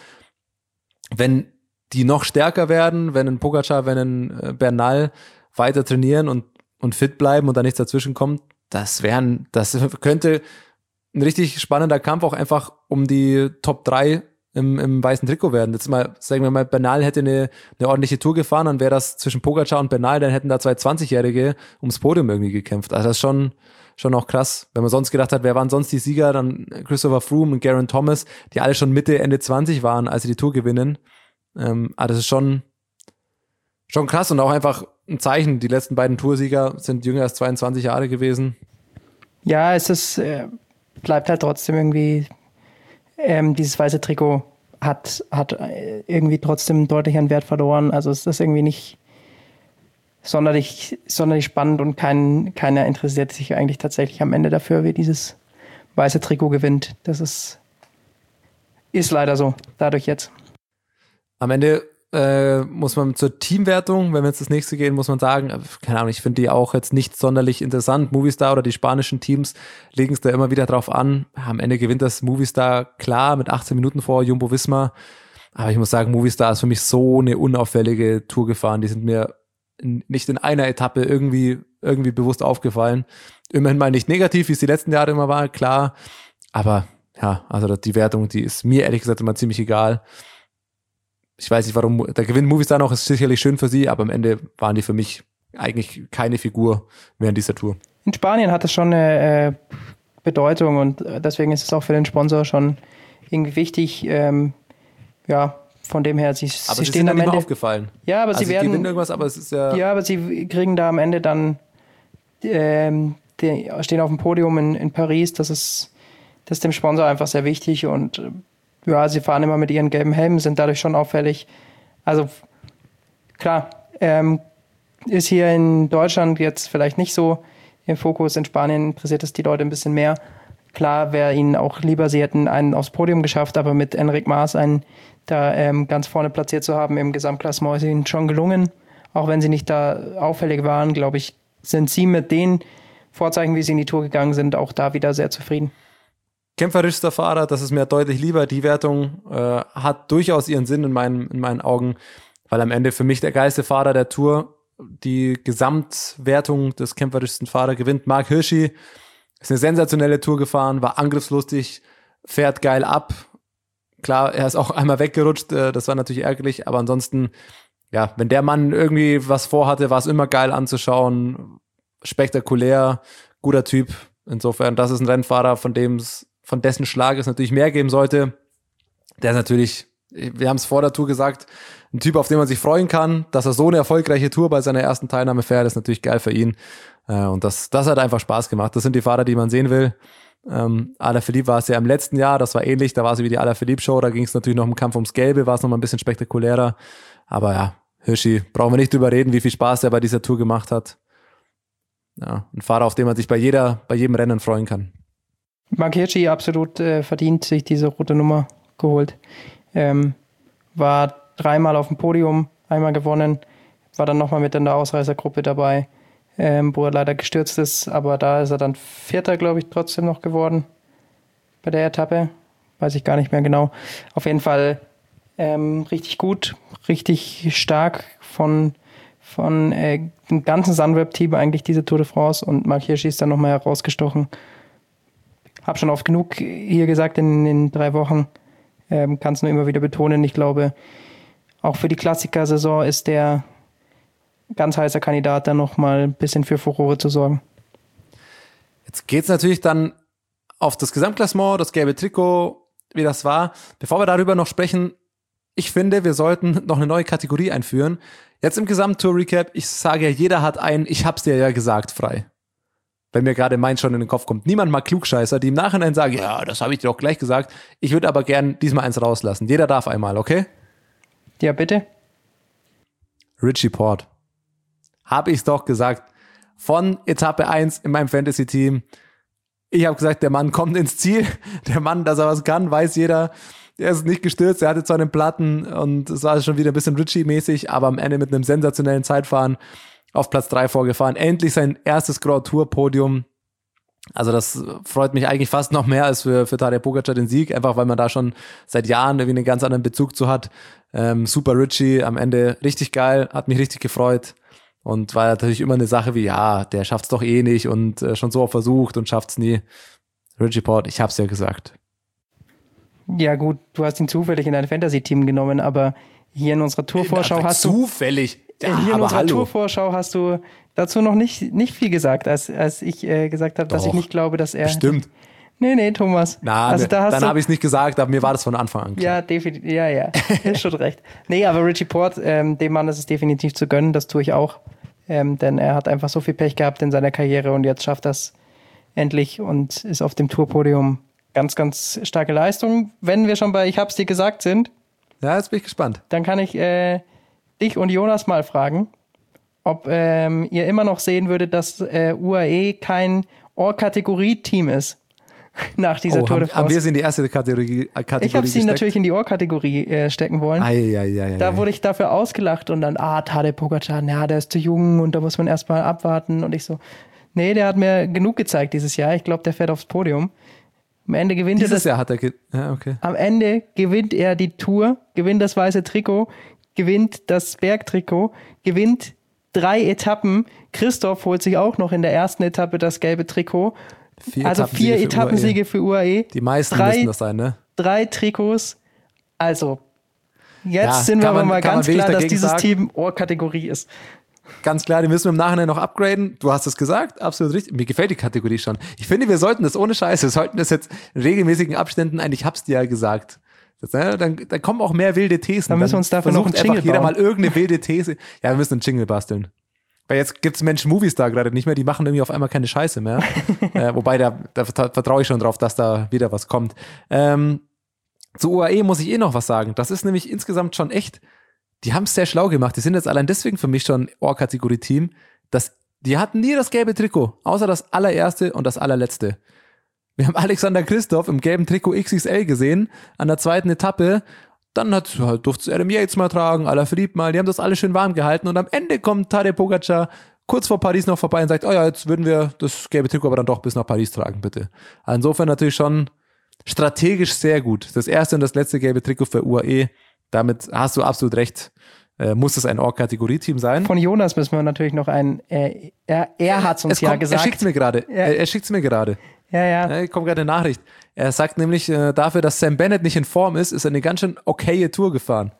Wenn die noch stärker werden, wenn ein Pogačar, wenn ein Bernal weiter trainieren und fit bleiben und da nichts dazwischen kommt, das könnte ein richtig spannender Kampf auch einfach um die Top 3 im weißen Trikot werden. Jetzt mal, sagen wir mal, Bernal hätte eine ordentliche Tour gefahren, dann wäre das zwischen Pogačar und Bernal, dann hätten da 2 20-Jährige ums Podium irgendwie gekämpft. Also das ist schon auch krass. Wenn man sonst gedacht hat, wer waren sonst die Sieger, dann Christopher Froome und Geraint Thomas, die alle schon Mitte, Ende 20 waren, als sie die Tour gewinnen. Aber das ist schon krass und auch einfach ein Zeichen. Die letzten beiden Toursieger sind jünger als 22 Jahre gewesen. Ja, es bleibt halt trotzdem irgendwie, dieses weiße Trikot hat irgendwie trotzdem deutlich an Wert verloren. Also es ist irgendwie nicht sonderlich spannend, und keiner interessiert sich eigentlich tatsächlich am Ende dafür, wie dieses weiße Trikot gewinnt. Das ist leider so, dadurch jetzt. Am Ende muss man zur Teamwertung, wenn wir jetzt das nächste gehen, muss man sagen, keine Ahnung, ich finde die auch jetzt nicht sonderlich interessant. Movistar oder die spanischen Teams legen es da immer wieder drauf an. Am Ende gewinnt das Movistar klar mit 18 Minuten vor Jumbo-Visma. Aber ich muss sagen, Movistar ist für mich so eine unauffällige Tour gefahren. Die sind mir nicht in einer Etappe irgendwie bewusst aufgefallen. Immerhin mal nicht negativ, wie es die letzten Jahre immer war, klar. Aber ja, also die Wertung, die ist mir ehrlich gesagt immer ziemlich egal. Ich weiß nicht, warum, der Gewinn Movistar noch ist sicherlich schön für sie, aber am Ende waren die für mich eigentlich keine Figur während dieser Tour. In Spanien hat es schon eine Bedeutung, und deswegen ist es auch für den Sponsor schon irgendwie wichtig. Von dem her, sie stehen am Ende. Aber aufgefallen. Ja, aber sie werden gewinnen irgendwas, aber es ist ja. Ja, aber sie kriegen da am Ende dann, die stehen auf dem Podium in Paris. Das ist dem Sponsor einfach sehr wichtig, und sie fahren immer mit ihren gelben Helmen, sind dadurch schon auffällig. Also klar, ist hier in Deutschland jetzt vielleicht nicht so im Fokus. In Spanien interessiert es die Leute ein bisschen mehr. Klar wäre ihnen auch lieber, sie hätten einen aufs Podium geschafft, aber mit Enric Mas einen da ganz vorne platziert zu haben im Gesamtklassement ist ihnen schon gelungen. Auch wenn sie nicht da auffällig waren, glaube ich, sind sie mit den Vorzeichen, wie sie in die Tour gegangen sind, auch da wieder sehr zufrieden. Kämpferischster Fahrer, das ist mir deutlich lieber. Die Wertung hat durchaus ihren Sinn in meinen Augen, weil am Ende für mich der geilste Fahrer der Tour die Gesamtwertung des kämpferischsten Fahrers gewinnt. Marc Hirschi Ist eine sensationelle Tour gefahren, war angriffslustig, fährt geil ab. Klar, er ist auch einmal weggerutscht, das war natürlich ärgerlich, aber ansonsten, ja, wenn der Mann irgendwie was vorhatte, war es immer geil anzuschauen, spektakulär, guter Typ. Insofern, das ist ein Rennfahrer, von dessen Schlag es natürlich mehr geben sollte. Der ist natürlich, wir haben es vor der Tour gesagt, ein Typ, auf den man sich freuen kann, dass er so eine erfolgreiche Tour bei seiner ersten Teilnahme fährt, ist natürlich geil für ihn. Und das hat einfach Spaß gemacht. Das sind die Fahrer, die man sehen will. Alaphilippe war es ja im letzten Jahr, das war ähnlich, da war es wie die Alaphilippe-Show, da ging es natürlich noch im Kampf ums Gelbe, war es noch mal ein bisschen spektakulärer. Aber ja, Hirschi, brauchen wir nicht drüber reden, wie viel Spaß er bei dieser Tour gemacht hat. Ja, ein Fahrer, auf den man sich bei jedem Rennen freuen kann. Marc Hirschi absolut verdient sich diese rote Nummer geholt. War 3-mal auf dem Podium, einmal gewonnen, war dann nochmal mit in der Ausreißergruppe dabei, wo er leider gestürzt ist, aber da ist er dann Vierter, glaube ich, trotzdem noch geworden bei der Etappe. Weiß ich gar nicht mehr genau. Auf jeden Fall richtig gut, richtig stark von dem ganzen Sunweb-Team eigentlich diese Tour de France, und Marc Hirschi ist dann nochmal herausgestochen. Hab schon oft genug hier gesagt in den 3 Wochen, kann es nur immer wieder betonen. Ich glaube, auch für die Klassiker-Saison ist der ganz heißer Kandidat, da nochmal ein bisschen für Furore zu sorgen. Jetzt geht's natürlich dann auf das Gesamtklassement, das gelbe Trikot, wie das war. Bevor wir darüber noch sprechen, ich finde, wir sollten noch eine neue Kategorie einführen. Jetzt im Gesamttour-Recap, ich sage ja, jeder hat einen, ich hab's dir ja gesagt, frei. Wenn mir gerade meins schon in den Kopf kommt. Niemand mag Klugscheißer, die im Nachhinein sagen, ja, das habe ich dir doch gleich gesagt. Ich würde aber gern diesmal eins rauslassen. Jeder darf einmal, okay? Ja, bitte. Richie Porte. Habe ich's doch gesagt. Von Etappe 1 in meinem Fantasy-Team. Ich habe gesagt, der Mann kommt ins Ziel. Der Mann, dass er was kann, weiß jeder. Er ist nicht gestürzt, er hatte zwar einen Platten und es war schon wieder ein bisschen Richie-mäßig, aber am Ende mit einem sensationellen Zeitfahren auf Platz 3 vorgefahren. Endlich sein erstes Grand Tour-Podium. Also das freut mich eigentlich fast noch mehr als für Tadej Pogačar den Sieg, einfach weil man da schon seit Jahren irgendwie einen ganz anderen Bezug zu hat. Super Richie, am Ende richtig geil, hat mich richtig gefreut. Und war natürlich immer eine Sache wie, ja, der schafft's doch eh nicht und schon so oft versucht und schafft's nie. Richie Porte, ich hab's ja gesagt. Ja gut, du hast ihn zufällig in dein Fantasy-Team genommen, aber hier in unserer Tourvorschau hast du... Zufällig? Ja, hier in unserer hallo. Tourvorschau hast du dazu noch nicht viel gesagt, als ich gesagt habe, dass ich nicht glaube, dass er... Bestimmt. Nee, Thomas. Na, also dann habe ich es nicht gesagt, aber mir war das von Anfang an klar. Ja, definitiv. Ja, ist schon recht. Nee, aber Richie Porte, dem Mann ist es definitiv zu gönnen, das tue ich auch. Denn er hat einfach so viel Pech gehabt in seiner Karriere und jetzt schafft das endlich und ist auf dem Tourpodium. Ganz, ganz starke Leistung. Wenn wir schon bei Ich hab's dir gesagt sind, ja, jetzt bin ich gespannt. Dann kann ich dich und Jonas mal fragen, ob ihr immer noch sehen würdet, dass UAE kein All-Kategorie-Team ist nach dieser Tour de France. Haben wir sie in die erste Kategorie Ich habe sie natürlich in die All-Kategorie stecken wollen. Da wurde ich dafür ausgelacht und dann, Tadej Pogačar, der ist zu jung und da muss man erstmal abwarten. Und ich so, nee, der hat mir genug gezeigt dieses Jahr. Ich glaube, der fährt aufs Podium. Am Ende gewinnt Am Ende gewinnt er die Tour, gewinnt das weiße Trikot, gewinnt das Bergtrikot, gewinnt 3 Etappen. Christoph holt sich auch noch in der ersten Etappe das gelbe Trikot. 4 Etappensiege für UAE. Die meisten müssen das sein, ne? 3 Trikots. Also, jetzt sind wir aber mal ganz klar, dass dieses Team Ohrkategorie ist. Ganz klar, die müssen wir im Nachhinein noch upgraden. Du hast es gesagt, absolut richtig. Mir gefällt die Kategorie schon. Ich finde, wir sollten das ohne Scheiße, wir sollten das jetzt in regelmäßigen Abständen, eigentlich hab's dir ja gesagt. Dann kommen auch mehr wilde Thesen. Dann müssen wir uns dafür noch einen Jingle bauen. Jeder mal irgendeine wilde These. Ja, wir müssen einen Jingle basteln. Weil jetzt gibt's Menschen Movistar gerade nicht mehr, die machen irgendwie auf einmal keine Scheiße mehr. Wobei, da vertraue ich schon drauf, dass da wieder was kommt. Zu UAE muss ich noch was sagen. Das ist nämlich insgesamt schon echt, die haben es sehr schlau gemacht. Die sind jetzt allein deswegen für mich schon Ohr-Kategorie-Team. Die hatten nie das gelbe Trikot, außer das allererste und das allerletzte. Wir haben Alexander Kristoff im gelben Trikot XXL gesehen, an der zweiten Etappe. Dann durfte Adam Yates mal tragen, Alaphilippe mal. Die haben das alles schön warm gehalten. Und am Ende kommt Tadej Pogačar kurz vor Paris noch vorbei und sagt, jetzt würden wir das gelbe Trikot aber dann doch bis nach Paris tragen, bitte. Insofern natürlich schon strategisch sehr gut. Das erste und das letzte gelbe Trikot für UAE. Damit hast du absolut recht. muss es ein Org-Kategorie-Team sein. Von Jonas müssen wir natürlich noch er hat es uns ja gesagt. Er schickt es mir gerade. Ja. Er schickt es mir gerade. Ja. Kommt gerade eine Nachricht. Er sagt nämlich, dafür, dass Sam Bennett nicht in Form ist er eine ganz schön okaye Tour gefahren.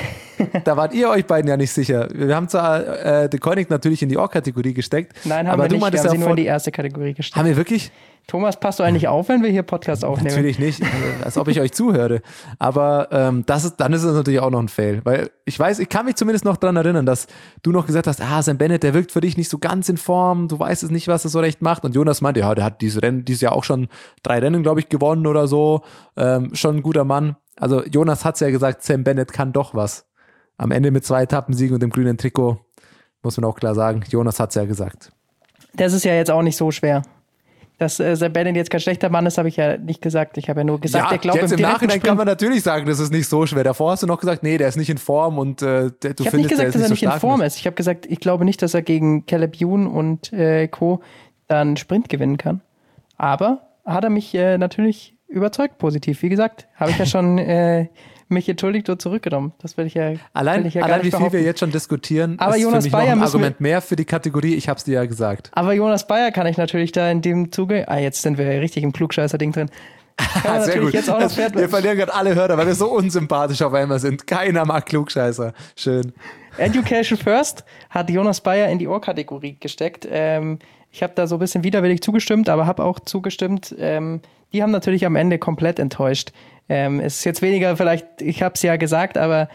Da wart ihr euch beiden ja nicht sicher. Wir haben zwar De Koning natürlich in die Org-Kategorie gesteckt. Nein, haben aber wir nicht. Wir haben sie nur in die die erste Kategorie gesteckt. Haben wir wirklich? Thomas, passt du eigentlich auf, wenn wir hier Podcast aufnehmen? Natürlich nicht, als ob ich euch zuhöre. Aber dann ist es natürlich auch noch ein Fail. Weil ich kann mich zumindest noch daran erinnern, dass du noch gesagt hast, Sam Bennett, der wirkt für dich nicht so ganz in Form, du weißt es nicht, was er so recht macht. Und Jonas meinte, ja, der hat dieses Jahr auch schon 3 Rennen, glaube ich, gewonnen oder so. Schon ein guter Mann. Also Jonas hat's ja gesagt, Sam Bennett kann doch was. Am Ende mit 2 Etappensiegen und dem grünen Trikot, muss man auch klar sagen, Jonas hat's ja gesagt. Das ist ja jetzt auch nicht so schwer. Dass Sam Bennett jetzt kein schlechter Mann ist, habe ich ja nicht gesagt. Ich habe ja nur gesagt, ja, ich glaube, jetzt im Nachhinein kann man natürlich sagen, das ist nicht so schwer. Davor hast du noch gesagt, nee, der ist nicht in Form und du findest, der ist nicht so stark. Ich habe nicht gesagt, dass er nicht in Form ist. Ich habe gesagt, ich glaube nicht, dass er gegen Caleb Ewan und Co. dann Sprint gewinnen kann. Aber hat er mich natürlich überzeugt positiv. Wie gesagt, habe ich ja schon mich entschuldigt und zurückgenommen. Das will ich ja allein wie viel wir jetzt schon diskutieren, aber ist Jonas für mich Bayer noch ein Argument mehr für die Kategorie. Ich habe es dir ja gesagt. Aber Jonas Bayer kann ich natürlich da in dem Zuge, jetzt sind wir richtig im Klugscheißer-Ding drin. Kann Sehr gut. Jetzt auch noch wir verlieren gerade alle Hörer, weil wir so unsympathisch auf einmal sind. Keiner mag Klugscheißer. Schön. Education First hat Jonas Bayer in die Ohr-Kategorie gesteckt. Ich habe da so ein bisschen widerwillig zugestimmt, aber habe auch zugestimmt. Die haben natürlich am Ende komplett enttäuscht. Es ist jetzt weniger vielleicht, ich habe es ja gesagt, aber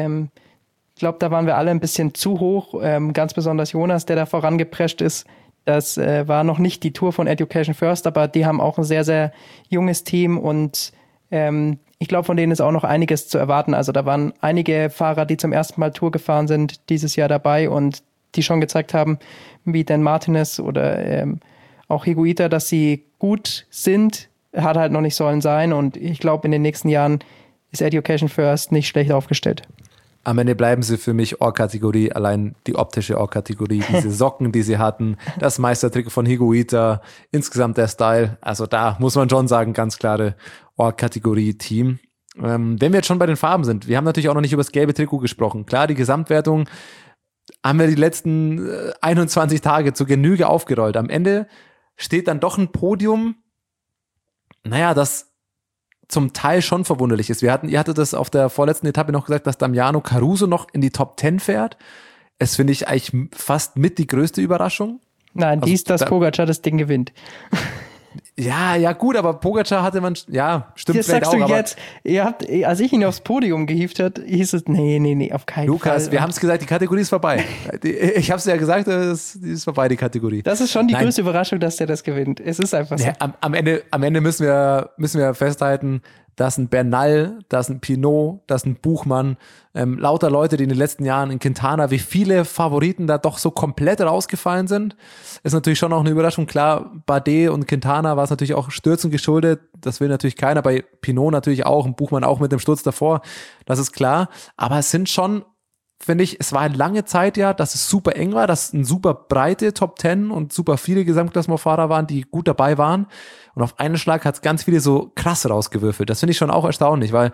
ich glaube, da waren wir alle ein bisschen zu hoch. Ganz besonders Jonas, der da vorangeprescht ist. Das war noch nicht die Tour von Education First, aber die haben auch ein sehr, sehr junges Team und ich glaube, von denen ist auch noch einiges zu erwarten. Also da waren einige Fahrer, die zum ersten Mal Tour gefahren sind, dieses Jahr dabei und die schon gezeigt haben, wie Dan Martinez oder auch Higuita, dass sie gut sind, hat halt noch nicht sollen sein. Und ich glaube, in den nächsten Jahren ist Education First nicht schlecht aufgestellt. Am Ende bleiben sie für mich Org-Kategorie, allein die optische Org-Kategorie, diese Socken, die sie hatten, das Meistertrikot von Higuita, insgesamt der Style. Also da muss man schon sagen, ganz klare Org-Kategorie-Team. Wenn wir jetzt schon bei den Farben sind, wir haben natürlich auch noch nicht über das gelbe Trikot gesprochen. Klar, die Gesamtwertung haben wir die letzten 21 Tage zur Genüge aufgerollt. Am Ende steht dann doch ein Podium, das zum Teil schon verwunderlich ist. Ihr hattet das auf der vorletzten Etappe noch gesagt, dass Damiano Caruso noch in die Top 10 fährt. Es finde ich eigentlich fast mit die größte Überraschung. Nein, dass Pogacar das Ding gewinnt. Ja, gut, aber Pogacar hatte man, ja, stimmt das vielleicht sagst auch. Du jetzt, als ich ihn aufs Podium gehievt hat, hieß es, nee, auf keinen Fall. Lukas, wir haben es gesagt, die Kategorie ist vorbei. Ich habe es ja gesagt, die ist vorbei, die Kategorie. Das ist schon die größte Überraschung, dass der das gewinnt. Es ist einfach so. Ja, am Ende müssen wir festhalten, dass ein Bernal, dass ein Pinot, dass ein Buchmann, lauter Leute, die in den letzten Jahren in Quintana, wie viele Favoriten da doch so komplett rausgefallen sind, ist natürlich schon auch eine Überraschung. Klar, Bardet und Quintana war es natürlich auch Stürzen geschuldet, das will natürlich keiner, bei Pinot natürlich auch, und Buchmann auch mit dem Sturz davor, das ist klar, aber es sind schon, finde ich, es war eine lange Zeit ja, dass es super eng war, dass ein super breite Top 10 und super viele Gesamtklassementfahrer waren, die gut dabei waren. Und auf einen Schlag hat es ganz viele so krass rausgewürfelt. Das finde ich schon auch erstaunlich, weil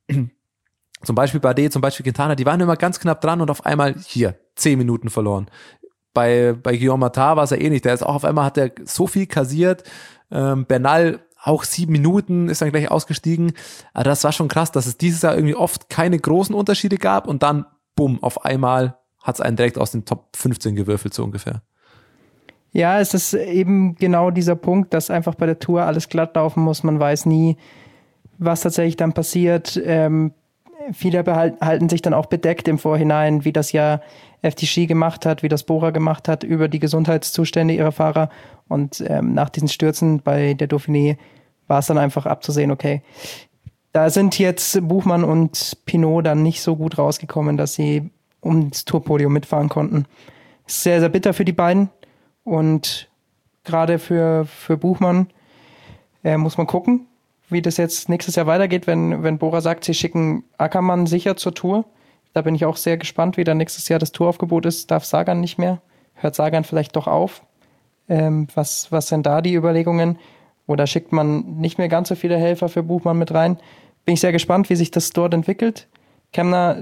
zum Beispiel Bardet, zum Beispiel Quintana, die waren immer ganz knapp dran und auf einmal hier 10 Minuten verloren. Bei Guillaume Martin war es ja ähnlich. Der ist auch auf einmal, hat er so viel kassiert. Bernal auch 7 Minuten, ist dann gleich ausgestiegen. Also das war schon krass, dass es dieses Jahr irgendwie oft keine großen Unterschiede gab und dann bumm, auf einmal hat es einen direkt aus den Top 15 gewürfelt, so ungefähr. Ja, es ist eben genau dieser Punkt, dass einfach bei der Tour alles glatt laufen muss. Man weiß nie, was tatsächlich dann passiert. Viele halten sich dann auch bedeckt im Vorhinein, wie das ja FDG gemacht hat, wie das Bora gemacht hat, über die Gesundheitszustände ihrer Fahrer. Und nach diesen Stürzen bei der Dauphiné war es dann einfach abzusehen, okay, da sind jetzt Buchmann und Pinot dann nicht so gut rausgekommen, dass sie ums Tourpodium mitfahren konnten. Ist sehr, sehr bitter für die beiden. Und gerade für Buchmann muss man gucken, wie das jetzt nächstes Jahr weitergeht, wenn Bora sagt, sie schicken Ackermann sicher zur Tour. Da bin ich auch sehr gespannt, wie dann nächstes Jahr das Touraufgebot ist. Darf Sagan nicht mehr? Hört Sagan vielleicht doch auf? Was sind da die Überlegungen? Oder schickt man nicht mehr ganz so viele Helfer für Buchmann mit rein? Bin ich sehr gespannt, wie sich das dort entwickelt. Kemna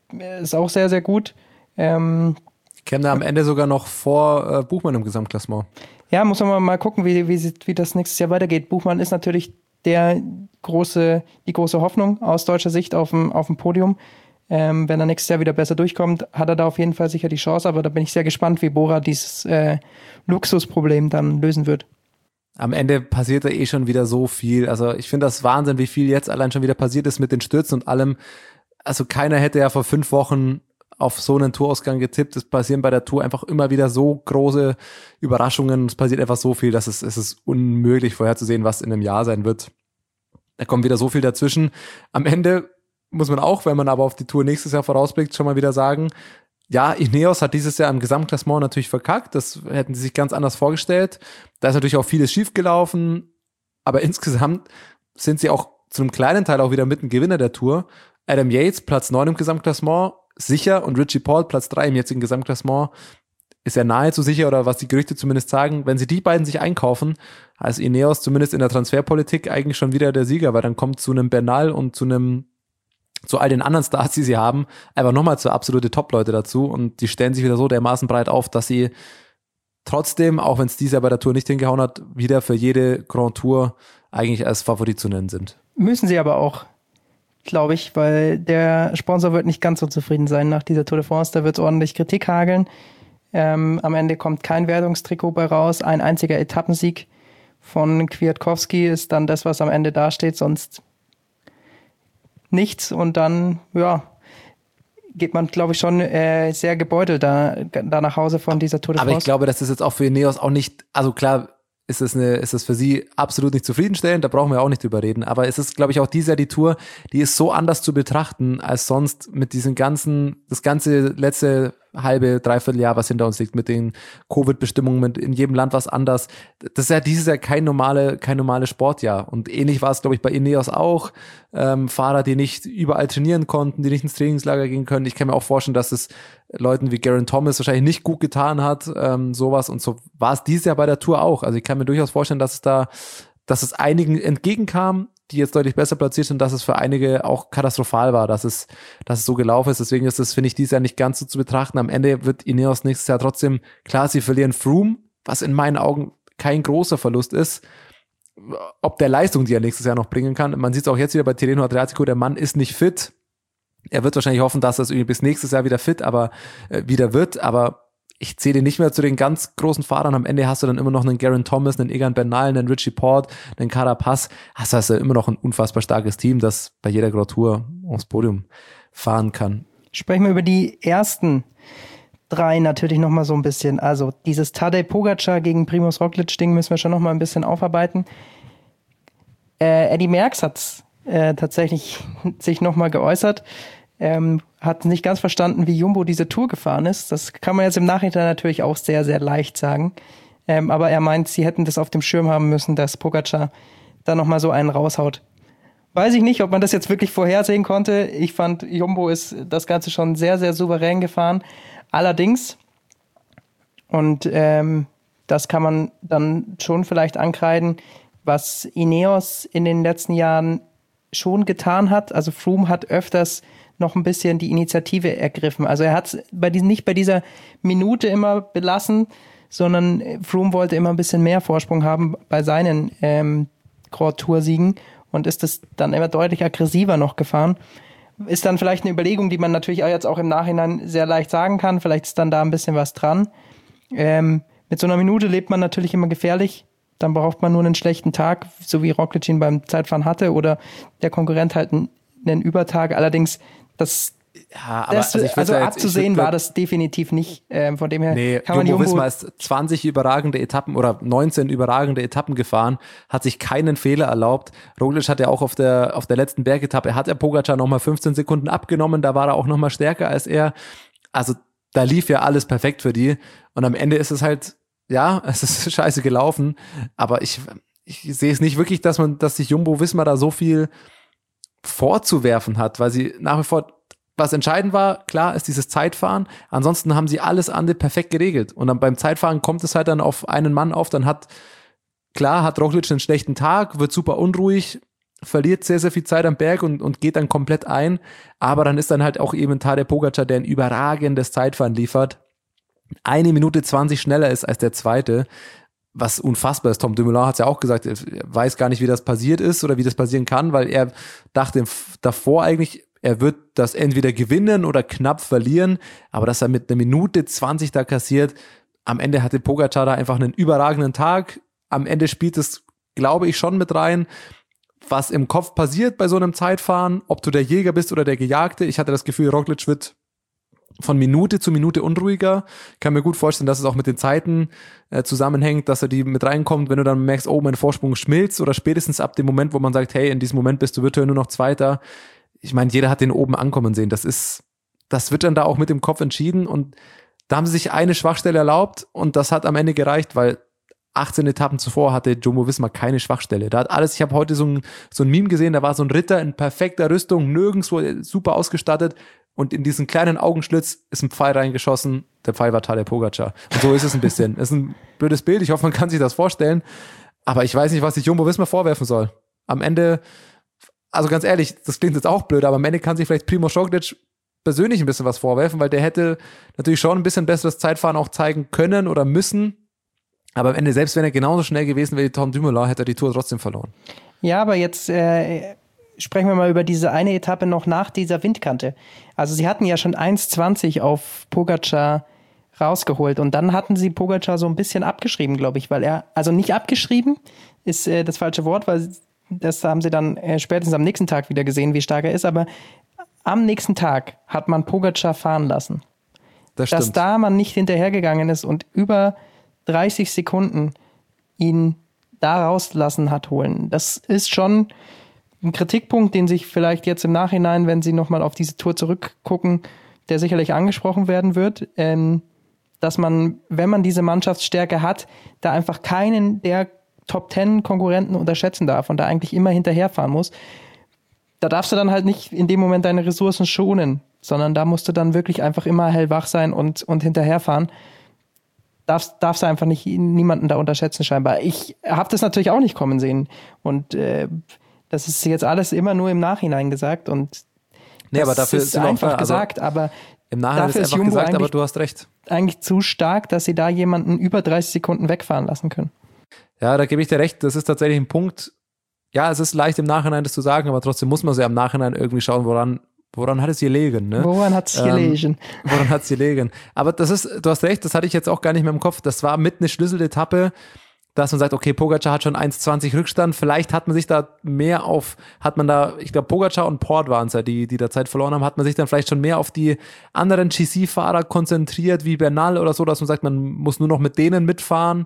ist auch sehr, sehr gut. Käme da am Ende sogar noch vor Buchmann im Gesamtklassement. Ja, muss man mal gucken, wie das nächstes Jahr weitergeht. Buchmann ist natürlich die große Hoffnung aus deutscher Sicht auf dem Podium. Wenn er nächstes Jahr wieder besser durchkommt, hat er da auf jeden Fall sicher die Chance. Aber da bin ich sehr gespannt, wie Bora dieses Luxusproblem dann lösen wird. Am Ende passiert da schon wieder so viel. Also ich finde das Wahnsinn, wie viel jetzt allein schon wieder passiert ist mit den Stürzen und allem. Also keiner hätte ja vor 5 Wochen auf so einen Tourausgang getippt. Es passieren bei der Tour einfach immer wieder so große Überraschungen. Es passiert einfach so viel, dass es ist unmöglich vorherzusehen, was in einem Jahr sein wird. Da kommt wieder so viel dazwischen. Am Ende muss man auch, wenn man aber auf die Tour nächstes Jahr vorausblickt, schon mal wieder sagen, ja, Ineos hat dieses Jahr im Gesamtklassement natürlich verkackt. Das hätten sie sich ganz anders vorgestellt. Da ist natürlich auch vieles schiefgelaufen. Aber insgesamt sind sie auch zu einem kleinen Teil auch wieder mit ein Gewinner der Tour. Adam Yates, Platz 9 im Gesamtklassement, sicher. Und Richie Porte, Platz 3 im jetzigen Gesamtklassement, ist ja nahezu sicher, oder was die Gerüchte zumindest sagen. Wenn sie die beiden sich einkaufen, als Ineos zumindest in der Transferpolitik eigentlich schon wieder der Sieger, weil dann kommt zu einem Bernal und zu all den anderen Stars, die sie haben, einfach nochmal zu absolute Top-Leute dazu, und die stellen sich wieder so dermaßen breit auf, dass sie trotzdem, auch wenn es dieses Jahr bei der Tour nicht hingehauen hat, wieder für jede Grand Tour eigentlich als Favorit zu nennen sind. Müssen sie aber auch, glaube ich, weil der Sponsor wird nicht ganz so zufrieden sein nach dieser Tour de France, da wird es ordentlich Kritik hageln. Am Ende kommt kein Wertungstrikot bei raus, ein einziger Etappensieg von Kwiatkowski ist dann das, was am Ende dasteht, sonst nichts, und dann, ja, geht man, glaube ich, schon sehr gebeutelt da nach Hause von dieser Tour de France. Aber ich glaube, das ist jetzt auch für Ineos auch nicht, also klar, ist es für sie absolut nicht zufriedenstellend, da brauchen wir auch nicht drüber reden, aber es ist, glaube ich, auch dieses Jahr die Tour, die ist so anders zu betrachten als sonst mit diesen das ganze letzte halbe, dreiviertel Jahr, was hinter uns liegt, mit den Covid-Bestimmungen, in jedem Land was anders. Das ist ja dieses Jahr kein normales Sportjahr. Und ähnlich war es, glaube ich, bei Ineos auch. Fahrer, die nicht überall trainieren konnten, die nicht ins Trainingslager gehen können. Ich kann mir auch vorstellen, dass es Leuten wie Geraint Thomas wahrscheinlich nicht gut getan hat, sowas. Und so war es dieses Jahr bei der Tour auch. Also ich kann mir durchaus vorstellen, dass es einigen entgegenkam, die jetzt deutlich besser platziert sind, dass es für einige auch katastrophal war, dass es so gelaufen ist. Deswegen ist das, finde ich, dieses Jahr nicht ganz so zu betrachten. Am Ende wird Ineos nächstes Jahr trotzdem, klar, sie verlieren Froome, was in meinen Augen kein großer Verlust ist. Ob der Leistung, die er nächstes Jahr noch bringen kann. Man sieht es auch jetzt wieder bei Tirreno Adriatico, der Mann ist nicht fit. Er wird wahrscheinlich hoffen, dass er es irgendwie bis nächstes Jahr wieder fit wieder wird, aber ich zähle nicht mehr zu den ganz großen Fahrern. Am Ende hast du dann immer noch einen Geraint Thomas, einen Egan Bernal, einen Richie Porte, einen Carapaz. Hast du immer noch ein unfassbar starkes Team, das bei jeder Grand Tour aufs Podium fahren kann. Sprechen wir über die ersten 3 natürlich nochmal so ein bisschen. Also dieses Tadej Pogačar gegen Primož Roglič-Ding müssen wir schon nochmal ein bisschen aufarbeiten. Eddy Merckx hat tatsächlich sich nochmal geäußert. Hat nicht ganz verstanden, wie Jumbo diese Tour gefahren ist. Das kann man jetzt im Nachhinein natürlich auch sehr, sehr leicht sagen. Aber er meint, sie hätten das auf dem Schirm haben müssen, dass Pogačar da nochmal so einen raushaut. Weiß ich nicht, ob man das jetzt wirklich vorhersehen konnte. Ich fand, Jumbo ist das Ganze schon sehr, sehr souverän gefahren. Allerdings, und das kann man dann schon vielleicht ankreiden, was Ineos in den letzten Jahren schon getan hat. Also Froome hat öfters noch ein bisschen die Initiative ergriffen. Also er hat es nicht bei dieser Minute immer belassen, sondern Froome wollte immer ein bisschen mehr Vorsprung haben bei seinen Grand Tour-Siegen und ist das dann immer deutlich aggressiver noch gefahren. Ist dann vielleicht eine Überlegung, die man natürlich jetzt auch im Nachhinein sehr leicht sagen kann. Vielleicht ist dann da ein bisschen was dran. Mit so einer Minute lebt man natürlich immer gefährlich. Dann braucht man nur einen schlechten Tag, so wie Roglič ihn beim Zeitfahren hatte, oder der Konkurrent halt einen Übertag. Allerdings, abzusehen war das definitiv nicht. Von dem her kann man Jumbo Visma ist 20 überragende Etappen oder 19 überragende Etappen gefahren, hat sich keinen Fehler erlaubt. Roglič hat ja auch auf der letzten Bergetappe, hat er Pogačar nochmal 15 Sekunden abgenommen, da war er auch nochmal stärker als er. Also da lief ja alles perfekt für die. Und am Ende ist es halt, ja, es ist scheiße gelaufen, aber ich sehe es nicht wirklich, dass sich Jumbo Visma da so viel vorzuwerfen hat, weil sie nach wie vor, was entscheidend war, klar, ist dieses Zeitfahren. Ansonsten haben sie alles andere perfekt geregelt. Und dann beim Zeitfahren kommt es halt dann auf einen Mann auf, dann hat Roglič einen schlechten Tag, wird super unruhig, verliert sehr, sehr viel Zeit am Berg und geht dann komplett ein. Aber dann ist dann halt auch eben Tadej Pogačar, der ein überragendes Zeitfahren liefert. 1 Minute 20 schneller ist als der Zweite, was unfassbar ist. Tom Dumoulin hat es ja auch gesagt, er weiß gar nicht, wie das passiert ist oder wie das passieren kann, weil er dachte davor eigentlich, er wird das entweder gewinnen oder knapp verlieren, aber dass er mit 1 Minute 20 da kassiert, am Ende hatte Pogačar da einfach einen überragenden Tag. Am Ende spielt es, glaube ich, schon mit rein, was im Kopf passiert bei so einem Zeitfahren, ob du der Jäger bist oder der Gejagte. Ich hatte das Gefühl, Roglič wird von Minute zu Minute unruhiger. Ich kann mir gut vorstellen, dass es auch mit den Zeiten zusammenhängt, dass er die mit reinkommt, wenn du dann merkst, oh, mein Vorsprung schmilzt, oder spätestens ab dem Moment, wo man sagt, hey, in diesem Moment bist du virtuell nur noch Zweiter. Ich meine, jeder hat den oben ankommen sehen. Das wird dann da auch mit dem Kopf entschieden, und da haben sie sich eine Schwachstelle erlaubt, und das hat am Ende gereicht, weil 18 Etappen zuvor hatte Jumbo-Visma keine Schwachstelle. Da hat alles, ich habe heute so ein Meme gesehen, da war so ein Ritter in perfekter Rüstung, nirgendwo super ausgestattet, und in diesen kleinen Augenschlitz ist ein Pfeil reingeschossen. Der Pfeil war Tadej Pogačar. Und so ist es ein bisschen. Das ist ein blödes Bild, ich hoffe, man kann sich das vorstellen, aber ich weiß nicht, was sich Jumbo-Visma vorwerfen soll. Am Ende, also ganz ehrlich, das klingt jetzt auch blöd, aber am Ende kann sich vielleicht Primož Roglič persönlich ein bisschen was vorwerfen, weil der hätte natürlich schon ein bisschen besseres Zeitfahren auch zeigen können oder müssen. Aber am Ende, selbst wenn er genauso schnell gewesen wäre wie Tom Dumoulin, hätte er die Tour trotzdem verloren. Ja, aber jetzt sprechen wir mal über diese eine Etappe noch nach dieser Windkante. Also sie hatten ja schon 1,20 auf Pogačar rausgeholt, und dann hatten sie Pogačar so ein bisschen abgeschrieben, glaube ich, weil er, also nicht abgeschrieben ist das falsche Wort, weil das haben sie dann spätestens am nächsten Tag wieder gesehen, wie stark er ist, aber am nächsten Tag hat man Pogačar fahren lassen. Das stimmt. Dass da man nicht hinterhergegangen ist und über 30 Sekunden ihn da rauslassen hat holen. Das ist schon ein Kritikpunkt, den sich vielleicht jetzt im Nachhinein, wenn sie nochmal auf diese Tour zurückgucken, der sicherlich angesprochen werden wird, dass man, wenn man diese Mannschaftsstärke hat, da einfach keinen der Top-10-Konkurrenten unterschätzen darf und da eigentlich immer hinterherfahren muss. Da darfst du dann halt nicht in dem Moment deine Ressourcen schonen, sondern da musst du dann wirklich einfach immer hellwach sein und hinterherfahren. Darfst du einfach niemanden da unterschätzen scheinbar. Ich habe das natürlich auch nicht kommen sehen, und das ist jetzt alles immer nur im Nachhinein gesagt, und nee, aber dafür ist einfach gesagt, aber im Nachhinein ist einfach Jumbo gesagt, aber du hast recht. Eigentlich zu stark, dass sie da jemanden über 30 Sekunden wegfahren lassen können. Ja, da gebe ich dir recht, das ist tatsächlich ein Punkt. Ja, es ist leicht im Nachhinein das zu sagen, aber trotzdem muss man ja im Nachhinein irgendwie schauen, woran hat es gelegen, ne? Woran hat es gelegen? Woran hat es gelegen? Aber du hast recht, das hatte ich jetzt auch gar nicht mehr im Kopf. Das war mit eine Schlüsseletappe, dass man sagt, okay, Pogačar hat schon 1,20 Rückstand. Vielleicht hat man sich da mehr ich glaube, Pogačar und Port waren es ja, die da Zeit verloren haben, hat man sich dann vielleicht schon mehr auf die anderen GC-Fahrer konzentriert, wie Bernal oder so, dass man sagt, man muss nur noch mit denen mitfahren.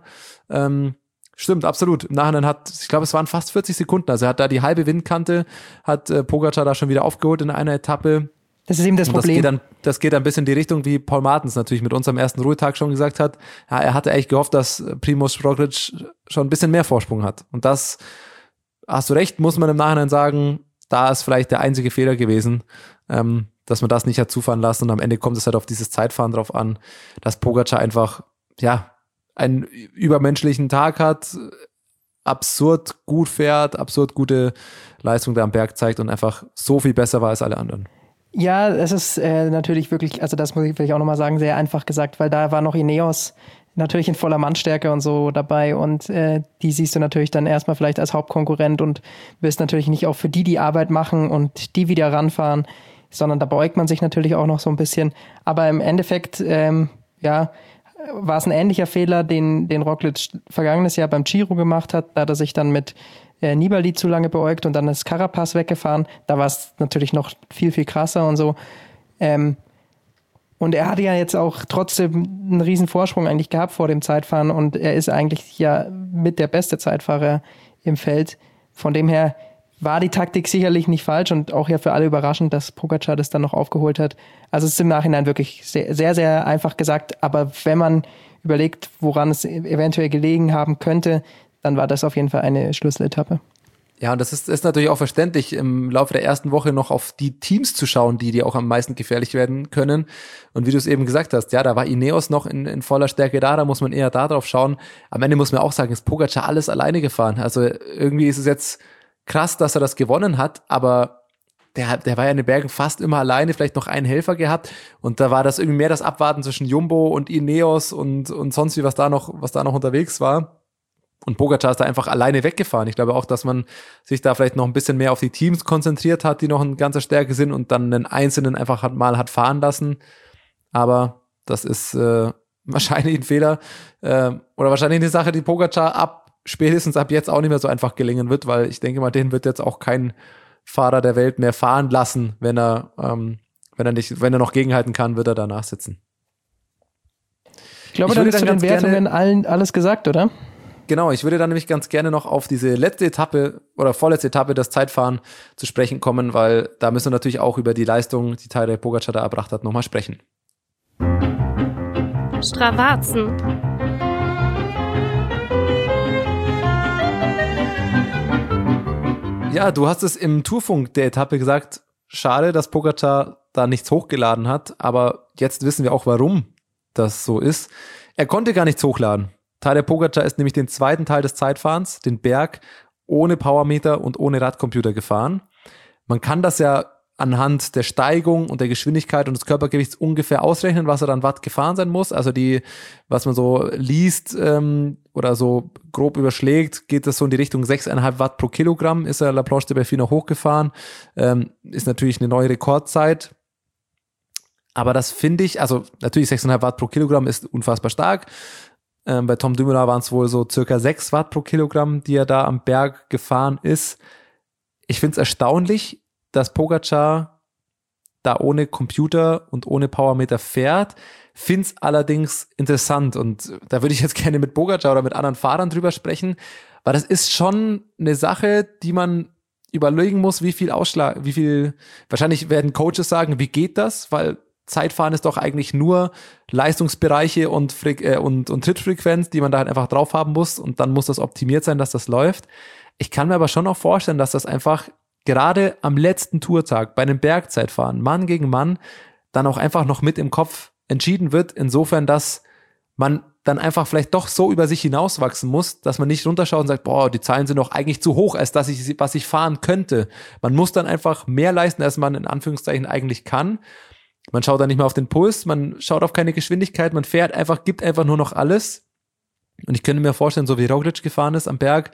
Stimmt, absolut. Im Nachhinein ich glaube, es waren fast 40 Sekunden. Also er hat da die halbe Windkante, hat Pogačar da schon wieder aufgeholt in einer Etappe. Das ist eben das Problem. Das geht dann ein bisschen in die Richtung, wie Paul Martens natürlich mit uns am ersten Ruhetag schon gesagt hat. Ja, er hatte echt gehofft, dass Primož Roglič schon ein bisschen mehr Vorsprung hat. Und das, hast du recht, muss man im Nachhinein sagen, da ist vielleicht der einzige Fehler gewesen, dass man das nicht hat zufahren lassen. Und am Ende kommt es halt auf dieses Zeitfahren drauf an, dass Pogačar einfach, ja, einen übermenschlichen Tag hat, absurd gut fährt, absurd gute Leistung da am Berg zeigt und einfach so viel besser war als alle anderen. Ja, es ist natürlich wirklich, also das muss ich vielleicht auch nochmal sagen, sehr einfach gesagt, weil da war noch Ineos natürlich in voller Mannstärke und so dabei, und die siehst du natürlich dann erstmal vielleicht als Hauptkonkurrent und wirst natürlich nicht auch für die Arbeit machen und die wieder ranfahren, sondern da beugt man sich natürlich auch noch so ein bisschen. Aber im Endeffekt, war es ein ähnlicher Fehler, den Roglič vergangenes Jahr beim Giro gemacht hat. Da hat er sich dann mit Nibali zu lange beäugt und dann ist Carapaz weggefahren. Da war es natürlich noch viel, viel krasser und so. Und er hatte ja jetzt auch trotzdem einen riesen Vorsprung eigentlich gehabt vor dem Zeitfahren, und er ist eigentlich ja mit der beste Zeitfahrer im Feld. Von dem her war die Taktik sicherlich nicht falsch und auch ja für alle überraschend, dass Pogačar das dann noch aufgeholt hat. Also es ist im Nachhinein wirklich sehr, sehr, sehr einfach gesagt, aber wenn man überlegt, woran es eventuell gelegen haben könnte, dann war das auf jeden Fall eine Schlüsseletappe. Ja, und das ist natürlich auch verständlich, im Laufe der ersten Woche noch auf die Teams zu schauen, die auch am meisten gefährlich werden können. Und wie du es eben gesagt hast, ja, da war Ineos noch in voller Stärke da muss man eher da drauf schauen. Am Ende muss man auch sagen, ist Pogačar alles alleine gefahren. Also irgendwie ist es jetzt krass, dass er das gewonnen hat, aber der war ja in den Bergen fast immer alleine, vielleicht noch einen Helfer gehabt und da war das irgendwie mehr das Abwarten zwischen Jumbo und Ineos und sonst wie, was da noch unterwegs war. Und Pogačar ist da einfach alleine weggefahren. Ich glaube auch, dass man sich da vielleicht noch ein bisschen mehr auf die Teams konzentriert hat, die noch in ganzer Stärke sind und dann einen Einzelnen einfach mal hat fahren lassen. Aber das ist wahrscheinlich ein Fehler oder wahrscheinlich eine Sache, die Pogačar spätestens ab jetzt auch nicht mehr so einfach gelingen wird, weil ich denke mal, den wird jetzt auch kein Fahrer der Welt mehr fahren lassen, wenn er noch gegenhalten kann, wird er danach sitzen. Ich glaube, dann ist zu den Wertungen alles gesagt, oder? Genau, ich würde dann nämlich ganz gerne noch auf diese letzte Etappe oder vorletzte Etappe, das Zeitfahren zu sprechen kommen, weil da müssen wir natürlich auch über die Leistung, die Tadej Pogačar da erbracht hat, nochmal sprechen. Stravazen. Ja, du hast es im Tourfunk der Etappe gesagt, schade, dass Pogačar da nichts hochgeladen hat, aber jetzt wissen wir auch, warum das so ist. Er konnte gar nichts hochladen. Tadej Pogačar ist nämlich den zweiten Teil des Zeitfahrens, den Berg, ohne Powermeter und ohne Radcomputer gefahren. Man kann das ja anhand der Steigung und der Geschwindigkeit und des Körpergewichts ungefähr ausrechnen, was er dann Watt gefahren sein muss. Also was man so liest oder so grob überschlägt, geht das so in die Richtung 6,5 Watt pro Kilogramm, ist er La Planche de Belfi noch hochgefahren. Ist natürlich eine neue Rekordzeit. Aber das finde ich, also natürlich 6,5 Watt pro Kilogramm ist unfassbar stark. Bei Tom Dumoulin waren es wohl so circa 6 Watt pro Kilogramm, die er da am Berg gefahren ist. Ich finde es erstaunlich, dass Pogačar da ohne Computer und ohne Powermeter fährt. Finde es allerdings interessant und da würde ich jetzt gerne mit Pogačar oder mit anderen Fahrern drüber sprechen, weil das ist schon eine Sache, die man überlegen muss, wahrscheinlich werden Coaches sagen, wie geht das, weil Zeitfahren ist doch eigentlich nur Leistungsbereiche und Trittfrequenz, die man da halt einfach drauf haben muss und dann muss das optimiert sein, dass das läuft. Ich kann mir aber schon auch vorstellen, dass das einfach gerade am letzten Tourtag bei einem Bergzeitfahren, Mann gegen Mann, dann auch einfach noch mit im Kopf entschieden wird, insofern, dass man dann einfach vielleicht doch so über sich hinauswachsen muss, dass man nicht runterschaut und sagt, boah, die Zahlen sind doch eigentlich zu hoch, als was ich fahren könnte. Man muss dann einfach mehr leisten, als man in Anführungszeichen eigentlich kann. Man schaut dann nicht mehr auf den Puls, man schaut auf keine Geschwindigkeit, man fährt einfach, gibt einfach nur noch alles. Und ich könnte mir vorstellen, so wie Roglič gefahren ist am Berg,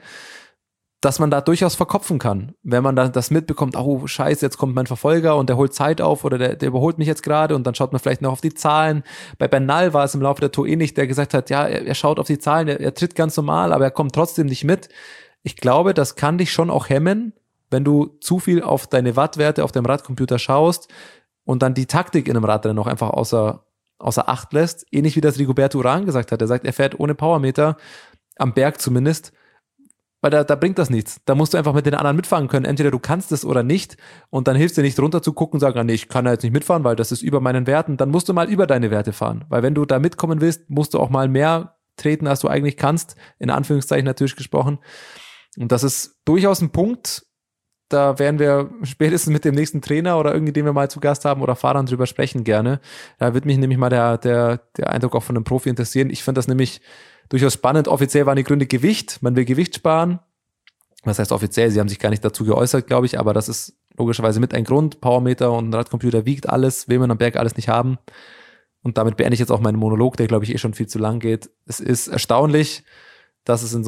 dass man da durchaus verkopfen kann, wenn man dann das mitbekommt, oh scheiße, jetzt kommt mein Verfolger und der holt Zeit auf oder der überholt mich jetzt gerade und dann schaut man vielleicht noch auf die Zahlen. Bei Bernal war es im Laufe der Tour ähnlich, der gesagt hat, ja, er schaut auf die Zahlen, er tritt ganz normal, aber er kommt trotzdem nicht mit. Ich glaube, das kann dich schon auch hemmen, wenn du zu viel auf deine Wattwerte auf dem Radcomputer schaust und dann die Taktik in einem Radrennen noch einfach außer Acht lässt. Ähnlich wie das Rigoberto Urán gesagt hat. Er sagt, er fährt ohne Powermeter, am Berg zumindest, weil da bringt das nichts. Da musst du einfach mit den anderen mitfahren können. Entweder du kannst es oder nicht. Und dann hilft dir nicht runter zu gucken und sagen, nee, ich kann da jetzt nicht mitfahren, weil das ist über meinen Werten. Dann musst du mal über deine Werte fahren. Weil wenn du da mitkommen willst, musst du auch mal mehr treten, als du eigentlich kannst. In Anführungszeichen natürlich gesprochen. Und das ist durchaus ein Punkt, da werden wir spätestens mit dem nächsten Trainer oder irgendwie, den wir mal zu Gast haben oder Fahrern drüber sprechen gerne. Da wird mich nämlich mal der Eindruck auch von einem Profi interessieren. Ich finde das nämlich durchaus spannend. Offiziell waren die Gründe Gewicht. Man will Gewicht sparen. Was heißt offiziell? Sie haben sich gar nicht dazu geäußert, glaube ich, aber das ist logischerweise mit ein Grund. Powermeter und Radcomputer wiegt alles, will man am Berg alles nicht haben. Und damit beende ich jetzt auch meinen Monolog, der, glaube ich, schon viel zu lang geht. Es ist erstaunlich, dass es in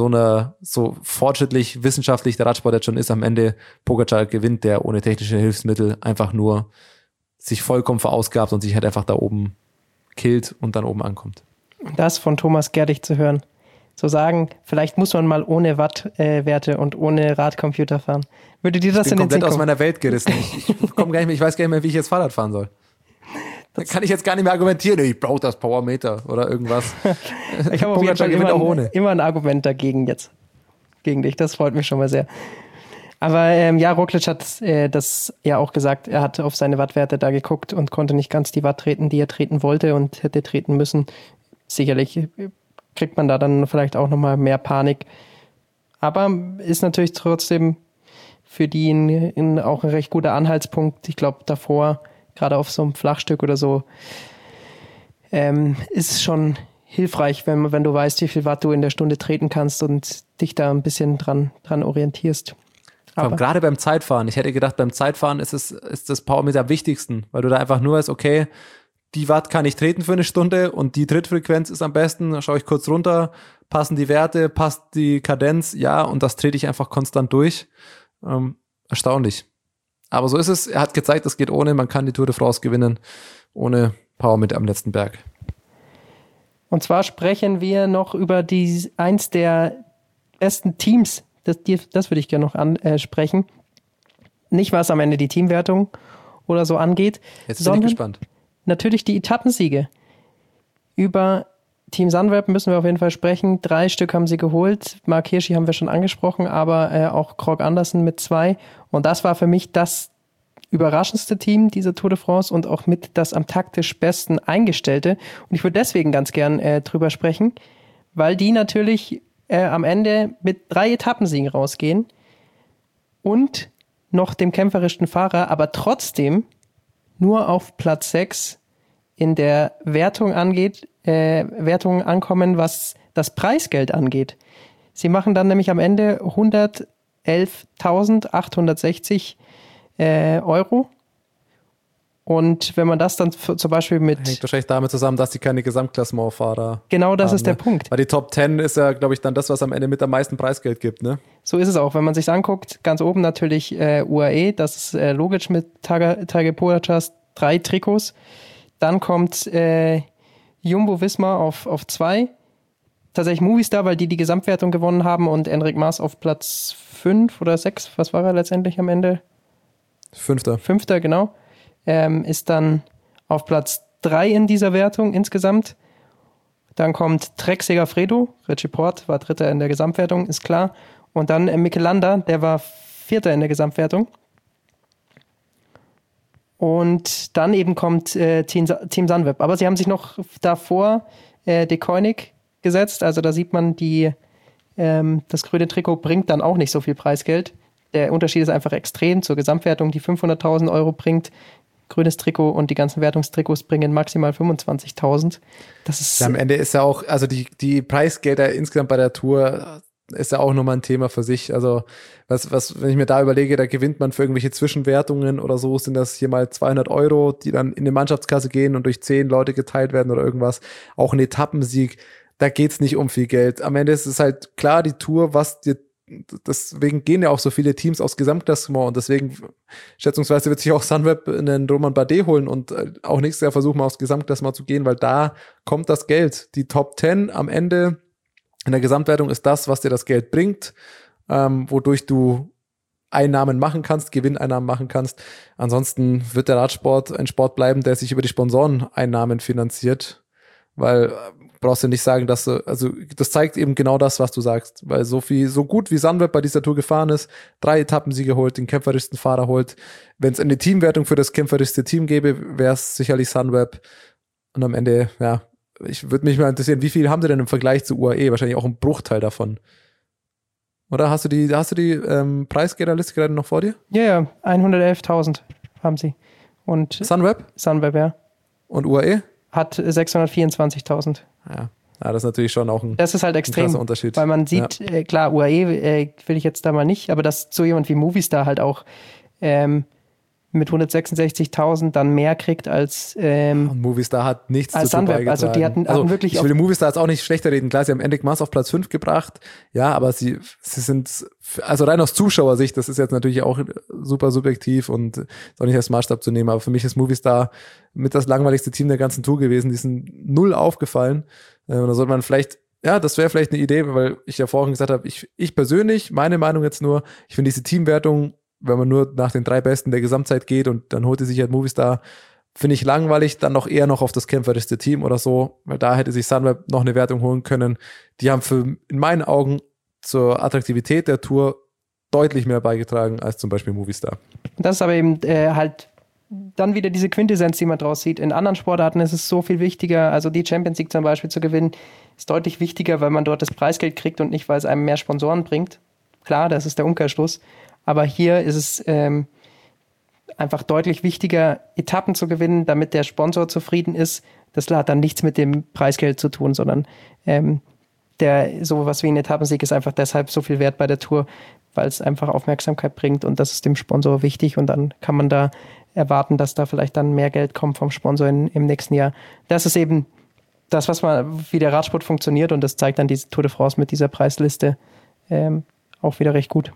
so fortschrittlich, wissenschaftlich der Radsport jetzt schon ist, am Ende Pogačar gewinnt, der ohne technische Hilfsmittel einfach nur sich vollkommen verausgabt und sich halt einfach da oben killt und dann oben ankommt. Das von Thomas Gerdich zu hören. Zu sagen, vielleicht muss man mal ohne Wattwerte und ohne Radcomputer fahren. Würde dir das in den Sinn kommen? Ich bin komplett aus meiner Welt gerissen. Ich weiß gar nicht mehr, wie ich jetzt Fahrrad fahren soll. Da kann ich jetzt gar nicht mehr argumentieren, ich brauche das Powermeter oder irgendwas. Ich habe auf jeden Fall immer ein Argument dagegen jetzt. Gegen dich, das freut mich schon mal sehr. Aber ja, Roglič hat das ja auch gesagt, er hat auf seine Wattwerte da geguckt und konnte nicht ganz die Watt treten, die er treten wollte und hätte treten müssen. Sicherlich kriegt man da dann vielleicht auch nochmal mehr Panik. Aber ist natürlich trotzdem für die auch ein recht guter Anhaltspunkt. Ich glaube, davor, gerade auf so einem Flachstück oder so, ist schon hilfreich, wenn du weißt, wie viel Watt du in der Stunde treten kannst und dich da ein bisschen dran orientierst. Aber gerade beim Zeitfahren. Ich hätte gedacht, beim Zeitfahren ist das Power mit am wichtigsten, weil du da einfach nur weißt, okay, die Watt kann ich treten für eine Stunde und die Trittfrequenz ist am besten. Da schaue ich kurz runter, passen die Werte, passt die Kadenz, ja, und das trete ich einfach konstant durch. Erstaunlich. Aber so ist es. Er hat gezeigt, es geht ohne. Man kann die Tour de France gewinnen, ohne Power mit am letzten Berg. Und zwar sprechen wir noch über eins der besten Teams. Das würde ich gerne noch ansprechen. Nicht, was am Ende die Teamwertung oder so angeht, Jetzt bin sondern ich gespannt. natürlich die Etappensiege. Über Team Sunweb müssen wir auf jeden Fall sprechen. 3 Stück haben sie geholt. Mark Hirschi haben wir schon angesprochen, aber auch Krog Andersen mit 2. Und das war für mich das überraschendste Team dieser Tour de France und auch mit das am taktisch besten eingestellte. Und ich würde deswegen ganz gern drüber sprechen, weil die natürlich am Ende mit 3 Etappensiegen rausgehen und noch dem kämpferischsten Fahrer, aber trotzdem nur auf Platz 6 in der Wertung ankommen, was das Preisgeld angeht. Sie machen dann nämlich am Ende 111.860 Euro. Und wenn man das dann zum Beispiel mit... Hängt wahrscheinlich damit zusammen, dass die keine Gesamtklassementfahrer Genau, das haben, ist der ne? Punkt. Weil die Top 10 ist ja, glaube ich, dann das, was am Ende mit am meisten Preisgeld gibt, ne? So ist es auch. Wenn man sich anguckt, ganz oben natürlich UAE, das ist logisch mit Tadej Pogačars 3 Trikots. Dann kommt Jumbo-Visma auf 2. Tatsächlich Movistar, weil die Gesamtwertung gewonnen haben und Enric Mas auf Platz 5 oder 6. Was war er letztendlich am Ende? 5. Genau. Ist dann auf Platz 3 in dieser Wertung insgesamt. Dann kommt Trek Segafredo, Richie Porte war 3. in der Gesamtwertung, ist klar. Und dann Mikel Landa, der war 4. in der Gesamtwertung. Und dann eben kommt Team Sunweb. Aber sie haben sich noch davor De Koenig gesetzt. Also da sieht man, das grüne Trikot bringt dann auch nicht so viel Preisgeld. Der Unterschied ist einfach extrem zur Gesamtwertung, die 500.000 Euro bringt. Grünes Trikot und die ganzen Wertungstrikots bringen maximal 25.000. Das ist ja, am Ende ist ja auch, also die Preisgelder insgesamt bei der Tour ist ja auch nochmal ein Thema für sich. Also was, wenn ich mir da überlege, da gewinnt man für irgendwelche Zwischenwertungen oder so, sind das hier mal 200 Euro, die dann in die Mannschaftskasse gehen und durch 10 Leute geteilt werden oder irgendwas. Auch ein Etappensieg, da geht's nicht um viel Geld. Am Ende ist es halt klar, die Tour, deswegen gehen ja auch so viele Teams aufs Gesamtklassement und deswegen schätzungsweise wird sich auch Sunweb einen Romain Bardet holen und auch nächstes Jahr versuchen, mal aufs Gesamtklassement zu gehen, weil da kommt das Geld. Die Top 10 am Ende in der Gesamtwertung ist das, was dir das Geld bringt, wodurch du Einnahmen machen kannst, Gewinneinnahmen machen kannst. Ansonsten wird der Radsport ein Sport bleiben, der sich über die Sponsoreneinnahmen finanziert, weil brauchst du nicht sagen, dass also das zeigt eben genau das, was du sagst, weil so gut wie Sunweb bei dieser Tour gefahren ist, 3 Etappensiege holt, den kämpferischsten Fahrer holt. Wenn es eine Teamwertung für das kämpferischste Team gäbe, wäre es sicherlich Sunweb. Und am Ende, ja, ich würde mich mal interessieren, wie viel haben sie denn im Vergleich zu UAE? Wahrscheinlich auch ein Bruchteil davon. Oder hast du die Preisgelderliste gerade noch vor dir? Ja, 111.000 haben sie. Und Sunweb, ja. Und UAE? Hat 624.000. Ja, das ist natürlich schon auch ein Das ist halt extrem, krasser Unterschied. Weil man sieht, klar, UAE will ich jetzt da mal nicht, aber dass so jemand wie Movistar halt auch mit 166.000 dann mehr kriegt als und Movistar hat nichts als dazu Sunweb. beigetragen. Also die hatten wirklich ich will Movistar jetzt auch nicht schlechter reden. Klar, sie haben Enric Mas auf Platz 5 gebracht. Ja, aber sie sind, also rein aus Zuschauersicht, das ist jetzt natürlich auch super subjektiv und ist auch nicht als Maßstab zu nehmen, aber für mich ist Movistar mit das langweiligste Team der ganzen Tour gewesen. Die sind null aufgefallen. Und da sollte man vielleicht, ja, das wäre vielleicht eine Idee, weil ich ja vorhin gesagt habe, ich persönlich, meine Meinung jetzt nur, ich finde diese Teamwertung, wenn man nur nach den 3 Besten der Gesamtzeit geht und dann holt sich halt Movistar, finde ich langweilig, dann noch eher noch auf das kämpferischste Team oder so, weil da hätte sich Sunweb noch eine Wertung holen können. Die haben in meinen Augen zur Attraktivität der Tour deutlich mehr beigetragen als zum Beispiel Movistar. Das ist aber eben halt dann wieder diese Quintessenz, die man draus sieht. In anderen Sportarten ist es so viel wichtiger, also die Champions League zum Beispiel zu gewinnen, ist deutlich wichtiger, weil man dort das Preisgeld kriegt und nicht, weil es einem mehr Sponsoren bringt. Klar, das ist der Umkehrschluss. Aber hier ist es einfach deutlich wichtiger, Etappen zu gewinnen, damit der Sponsor zufrieden ist. Das hat dann nichts mit dem Preisgeld zu tun, sondern sowas wie ein Etappensieg ist einfach deshalb so viel wert bei der Tour, weil es einfach Aufmerksamkeit bringt und das ist dem Sponsor wichtig und dann kann man da erwarten, dass da vielleicht dann mehr Geld kommt vom Sponsor im nächsten Jahr. Das ist eben das, wie der Radsport funktioniert und das zeigt dann diese Tour de France mit dieser Preisliste auch wieder recht gut.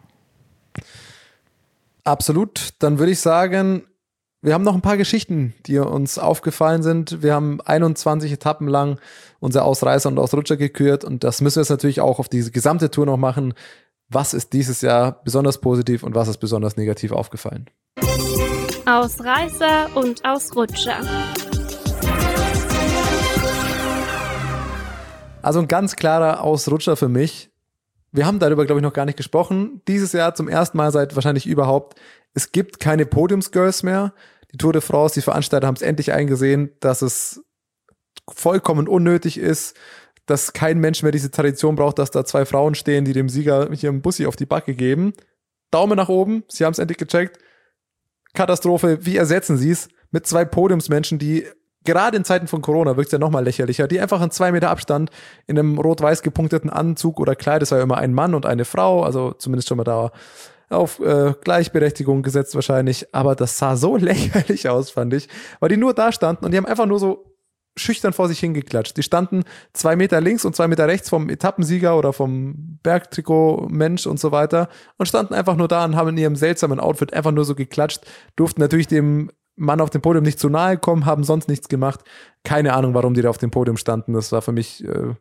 Absolut. Dann würde ich sagen, wir haben noch ein paar Geschichten, die uns aufgefallen sind. Wir haben 21 Etappen lang unsere Ausreißer und Ausrutscher gekürt und das müssen wir jetzt natürlich auch auf diese gesamte Tour noch machen. Was ist dieses Jahr besonders positiv und was ist besonders negativ aufgefallen? Ausreißer und Ausrutscher. Also ein ganz klarer Ausrutscher für mich. Wir haben darüber, glaube ich, noch gar nicht gesprochen. Dieses Jahr zum ersten Mal seit wahrscheinlich überhaupt. Es gibt keine Podiumsgirls mehr. Die Tour de France, die Veranstalter haben es endlich eingesehen, dass es vollkommen unnötig ist, dass kein Mensch mehr diese Tradition braucht, dass da 2 Frauen stehen, die dem Sieger mit ihrem Bussi auf die Backe geben. Daumen nach oben, sie haben es endlich gecheckt. Katastrophe, wie ersetzen sie es mit 2 Podiumsmenschen, die gerade in Zeiten von Corona wirkt es ja nochmal lächerlicher, die einfach in 2 Meter Abstand in einem rot-weiß gepunkteten Anzug oder Kleid, das war ja immer ein Mann und eine Frau, also zumindest schon mal da auf Gleichberechtigung gesetzt wahrscheinlich, aber das sah so lächerlich aus, fand ich, weil die nur da standen und die haben einfach nur so schüchtern vor sich hingeklatscht. Die standen 2 Meter links und 2 Meter rechts vom Etappensieger oder vom Bergtrikot-Mensch und so weiter und standen einfach nur da und haben in ihrem seltsamen Outfit einfach nur so geklatscht, durften natürlich dem Mann auf dem Podium nicht zu nahe kommen, haben sonst nichts gemacht. Keine Ahnung, warum die da auf dem Podium standen. Das war für mich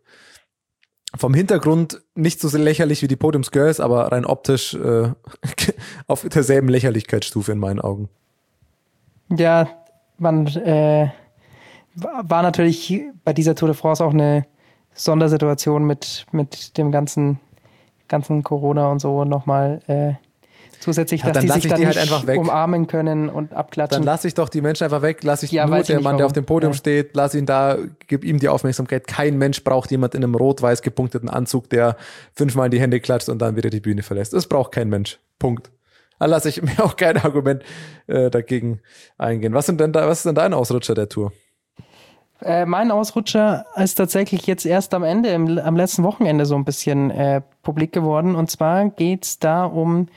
vom Hintergrund nicht so lächerlich wie die Podiumsgirls, aber rein optisch auf derselben Lächerlichkeitsstufe in meinen Augen. Ja, man war natürlich bei dieser Tour de France auch eine Sondersituation mit dem ganzen Corona und so nochmal zusätzlich, ja, dass die sich dann die nicht halt einfach weg. umarmen können und abklatschen. Dann lasse ich doch die Menschen einfach weg, lasse ich Ja, nur weiß ich der nicht, Mann, der warum. auf dem Podium Ja. steht, lass ihn da, gib ihm die Aufmerksamkeit. Kein Mensch braucht jemand in einem rot-weiß gepunkteten Anzug, der 5-mal in die Hände klatscht und dann wieder die Bühne verlässt. Das braucht kein Mensch. Punkt. Dann lasse ich mir auch kein Argument dagegen eingehen. Was ist denn dein Ausrutscher der Tour? Mein Ausrutscher ist tatsächlich jetzt erst am Ende, am letzten Wochenende so ein bisschen publik geworden. Und zwar geht's da um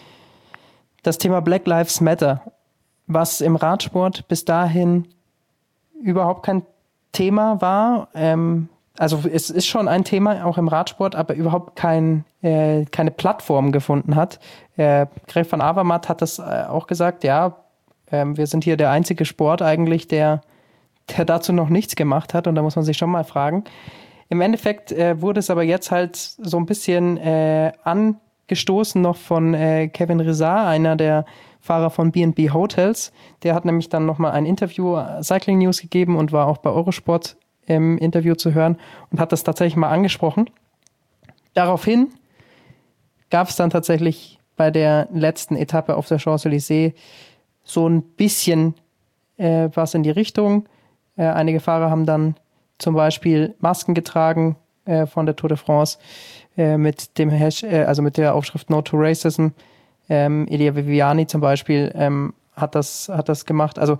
das Thema Black Lives Matter, was im Radsport bis dahin überhaupt kein Thema war. Also es ist schon ein Thema, auch im Radsport, aber überhaupt keine Plattform gefunden hat. Greg van Avermaet hat das auch gesagt, ja, wir sind hier der einzige Sport eigentlich, der dazu noch nichts gemacht hat und da muss man sich schon mal fragen. Im Endeffekt wurde es aber jetzt halt so ein bisschen angestoßen noch von Kevin Reza, einer der Fahrer von B&B Hotels. Der hat nämlich dann nochmal ein Interview Cycling News gegeben und war auch bei Eurosport im Interview zu hören und hat das tatsächlich mal angesprochen. Daraufhin gab es dann tatsächlich bei der letzten Etappe auf der Champs-Élysées so ein bisschen was in die Richtung. Einige Fahrer haben dann zum Beispiel Masken getragen von der Tour de France mit dem mit der Aufschrift No to Racism. Elia Viviani zum Beispiel hat das gemacht. Also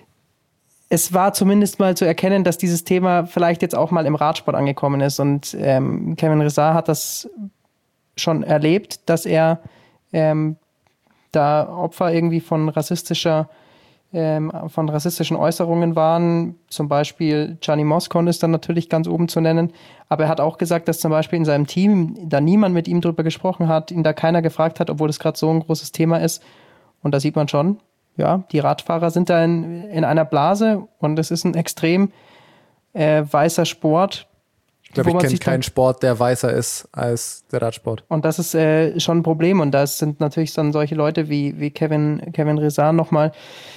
es war zumindest mal zu erkennen, dass dieses Thema vielleicht jetzt auch mal im Radsport angekommen ist. Und Kevin Reza hat das schon erlebt, dass er da Opfer irgendwie von rassistischen Äußerungen waren. Zum Beispiel Gianni Moscon ist dann natürlich ganz oben zu nennen. Aber er hat auch gesagt, dass zum Beispiel in seinem Team da niemand mit ihm drüber gesprochen hat, ihn da keiner gefragt hat, obwohl das gerade so ein großes Thema ist. Und da sieht man schon, ja, die Radfahrer sind da in einer Blase und es ist ein extrem weißer Sport. Ich glaube, ich kenne keinen Sport, der weißer ist als der Radsport. Und das ist schon ein Problem. Und da sind natürlich dann solche Leute wie Kevin Reza nochmal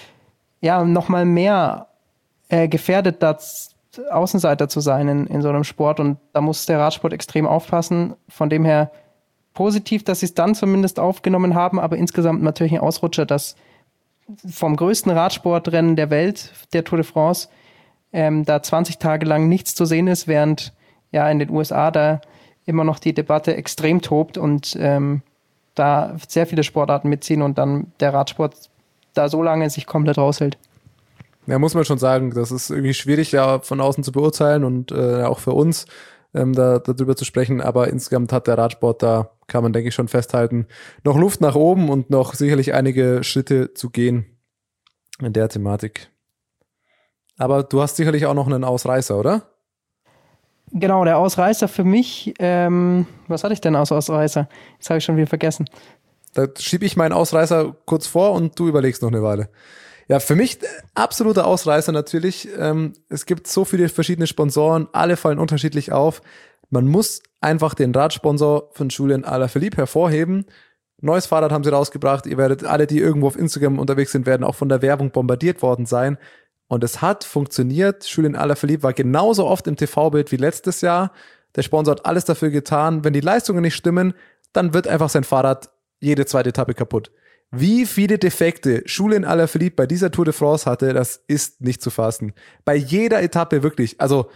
mehr gefährdet, Außenseiter zu sein in so einem Sport. Und da muss der Radsport extrem aufpassen. Von dem her positiv, dass sie es dann zumindest aufgenommen haben, aber insgesamt natürlich ein Ausrutscher, dass vom größten Radsportrennen der Welt, der Tour de France, da 20 Tage lang nichts zu sehen ist, während ja in den USA da immer noch die Debatte extrem tobt und da sehr viele Sportarten mitziehen und dann der Radsport da so lange sich komplett raushält. Ja, muss man schon sagen, das ist irgendwie schwierig, ja, von außen zu beurteilen und auch für uns, darüber zu sprechen, aber insgesamt hat der Radsport da kann man, denke ich, schon festhalten. Noch Luft nach oben und noch sicherlich einige Schritte zu gehen in der Thematik. Aber du hast sicherlich auch noch einen Ausreißer, oder? Genau, der Ausreißer für mich, was hatte ich denn als Ausreißer? Jetzt habe ich schon wieder vergessen. Da schiebe ich meinen Ausreißer kurz vor und du überlegst noch eine Weile. Ja, für mich absoluter Ausreißer natürlich. Es gibt so viele verschiedene Sponsoren, alle fallen unterschiedlich auf. Man muss einfach den Radsponsor von Julian Alaphilippe hervorheben. Neues Fahrrad haben sie rausgebracht. Ihr werdet alle, die irgendwo auf Instagram unterwegs sind, werden auch von der Werbung bombardiert worden sein. Und es hat funktioniert. Julian Alaphilippe war genauso oft im TV-Bild wie letztes Jahr. Der Sponsor hat alles dafür getan. Wenn die Leistungen nicht stimmen, dann wird einfach sein Fahrrad jede zweite Etappe kaputt. Wie viele Defekte Julian Alaphilippe bei dieser Tour de France hatte, das ist nicht zu fassen. Bei jeder Etappe wirklich, also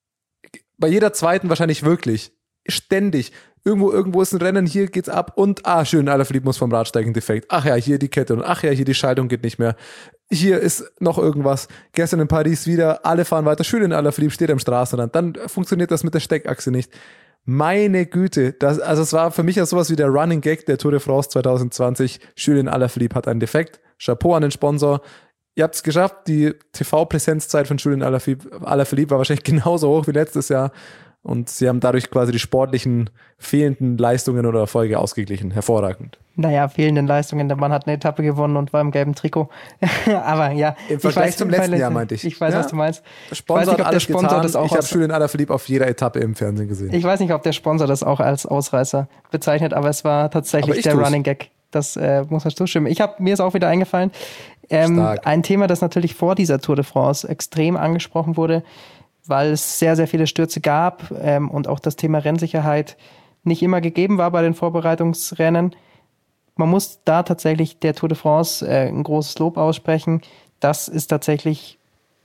bei jeder zweiten wahrscheinlich wirklich, ständig. Irgendwo ist ein Rennen, hier geht's ab und Julian Alaphilippe muss vom Rad steigen, Defekt. Ach ja, hier die Kette und ach ja, hier die Schaltung geht nicht mehr. Hier ist noch irgendwas. Gestern in Paris wieder, alle fahren weiter. Julian Alaphilippe steht am Straßenrand. Dann funktioniert das mit der Steckachse nicht. Meine Güte, es war für mich ja sowas wie der Running Gag der Tour de France 2020. Julian Alaphilippe hat einen Defekt. Chapeau an den Sponsor. Ihr habt es geschafft. Die TV-Präsenzzeit von Julian Alaphilippe war wahrscheinlich genauso hoch wie letztes Jahr. Und sie haben dadurch quasi die sportlichen fehlenden Leistungen oder Erfolge ausgeglichen. Hervorragend. Naja, fehlenden Leistungen. Der Mann hat eine Etappe gewonnen und war im gelben Trikot. Aber ja. Im Vergleich zum letzten Jahr, meinte ich. Ich weiß, was du meinst. Der Sponsor hat alles getan. Ich habe Julian Alaphilippe auf jeder Etappe im Fernsehen gesehen. Ich weiß nicht, ob der Sponsor das auch als Ausreißer bezeichnet, aber es war tatsächlich der Running Gag. Das muss man zustimmen. Mir ist auch wieder eingefallen. Ein Thema, das natürlich vor dieser Tour de France extrem angesprochen wurde, weil es sehr, sehr viele Stürze gab und auch das Thema Rennsicherheit nicht immer gegeben war bei den Vorbereitungsrennen. Man muss da tatsächlich der Tour de France ein großes Lob aussprechen. Das ist tatsächlich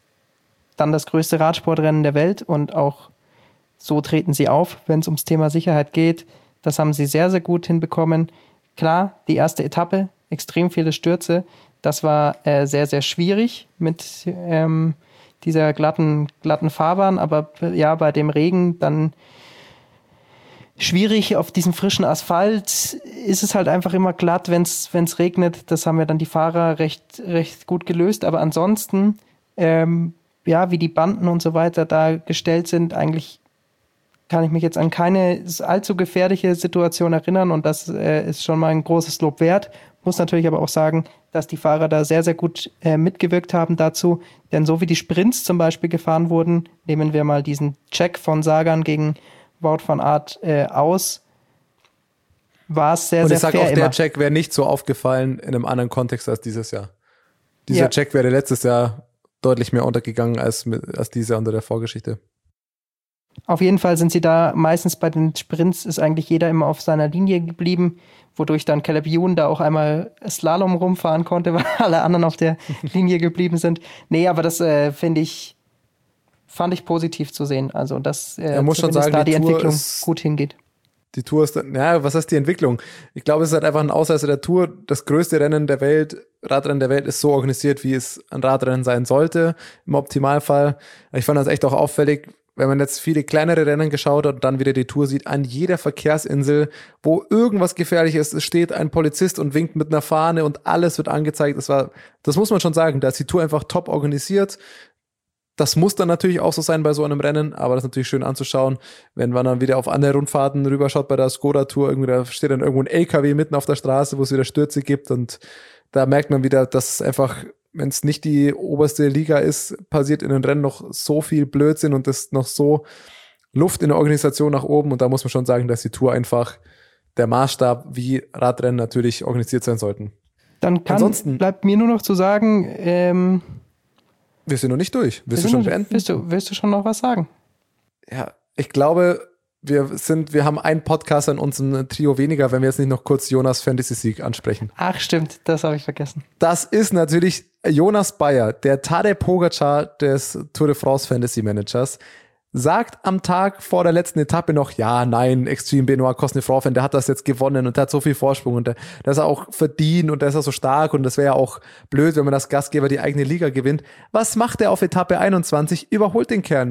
dann das größte Radsportrennen der Welt und auch so treten sie auf, wenn es ums Thema Sicherheit geht. Das haben sie sehr, sehr gut hinbekommen. Klar, die erste Etappe, extrem viele Stürze. Das war sehr, sehr schwierig mit dieser glatten Fahrbahn, aber ja, bei dem Regen dann schwierig. Auf diesem frischen Asphalt ist es halt einfach immer glatt, wenn es regnet. Das haben ja dann die Fahrer recht gut gelöst, aber ansonsten, wie die Banden und so weiter da gestellt sind, eigentlich kann ich mich jetzt an keine allzu gefährliche Situation erinnern und das ist schon mal ein großes Lob wert. Muss natürlich aber auch sagen, dass die Fahrer da sehr, sehr gut mitgewirkt haben dazu. Denn so wie die Sprints zum Beispiel gefahren wurden, nehmen wir mal diesen Check von Sagan gegen Wout van Aert aus, war es sehr, sehr fair. Und ich sage auch, der Check wäre nicht so aufgefallen in einem anderen Kontext als dieses Jahr. Dieser Check wäre letztes Jahr deutlich mehr untergegangen als dieser unter der Vorgeschichte. Auf jeden Fall sind sie da, meistens bei den Sprints ist eigentlich jeder immer auf seiner Linie geblieben, wodurch dann Caleb Ewan da auch einmal Slalom rumfahren konnte, weil alle anderen auf der Linie geblieben sind. Nee, aber das fand ich positiv zu sehen. Also, dass muss schon sagen, da die Entwicklung gut hingeht. Die Tour ist, was heißt die Entwicklung? Ich glaube, es ist halt einfach ein Ausreißer der Tour. Das größte Rennen der Welt, Radrennen der Welt, ist so organisiert, wie es ein Radrennen sein sollte, im Optimalfall. Ich fand das echt auch auffällig, wenn man jetzt viele kleinere Rennen geschaut hat und dann wieder die Tour sieht, an jeder Verkehrsinsel, wo irgendwas gefährlich ist, es steht ein Polizist und winkt mit einer Fahne und alles wird angezeigt. Das muss man schon sagen, da ist die Tour einfach top organisiert. Das muss dann natürlich auch so sein bei so einem Rennen, aber das ist natürlich schön anzuschauen, wenn man dann wieder auf andere Rundfahrten rüberschaut bei der Skoda-Tour, irgendwie da steht dann irgendwo ein LKW mitten auf der Straße, wo es wieder Stürze gibt und da merkt man wieder, dass es einfach, wenn es nicht die oberste Liga ist, passiert in den Rennen noch so viel Blödsinn und es noch so Luft in der Organisation nach oben und da muss man schon sagen, dass die Tour einfach der Maßstab, wie Radrennen natürlich organisiert sein sollten. Dann bleibt mir nur noch zu sagen, wir sind noch nicht durch. Willst du schon beenden? Willst du schon noch was sagen? Ja, ich glaube, wir haben einen Podcast an uns, ein Trio weniger, wenn wir jetzt nicht noch kurz Jonas Fantasy Sieg ansprechen. Ach stimmt, das habe ich vergessen. Das ist natürlich Jonas Bayer, der Tadej Pogačar des Tour de France Fantasy Managers, sagt am Tag vor der letzten Etappe noch, Extreme Benoit Cosnefroid, der hat das jetzt gewonnen und der hat so viel Vorsprung und der ist auch verdient und der ist auch so stark und das wäre ja auch blöd, wenn man als Gastgeber die eigene Liga gewinnt. Was macht er auf Etappe 21? Überholt den Kerl noch.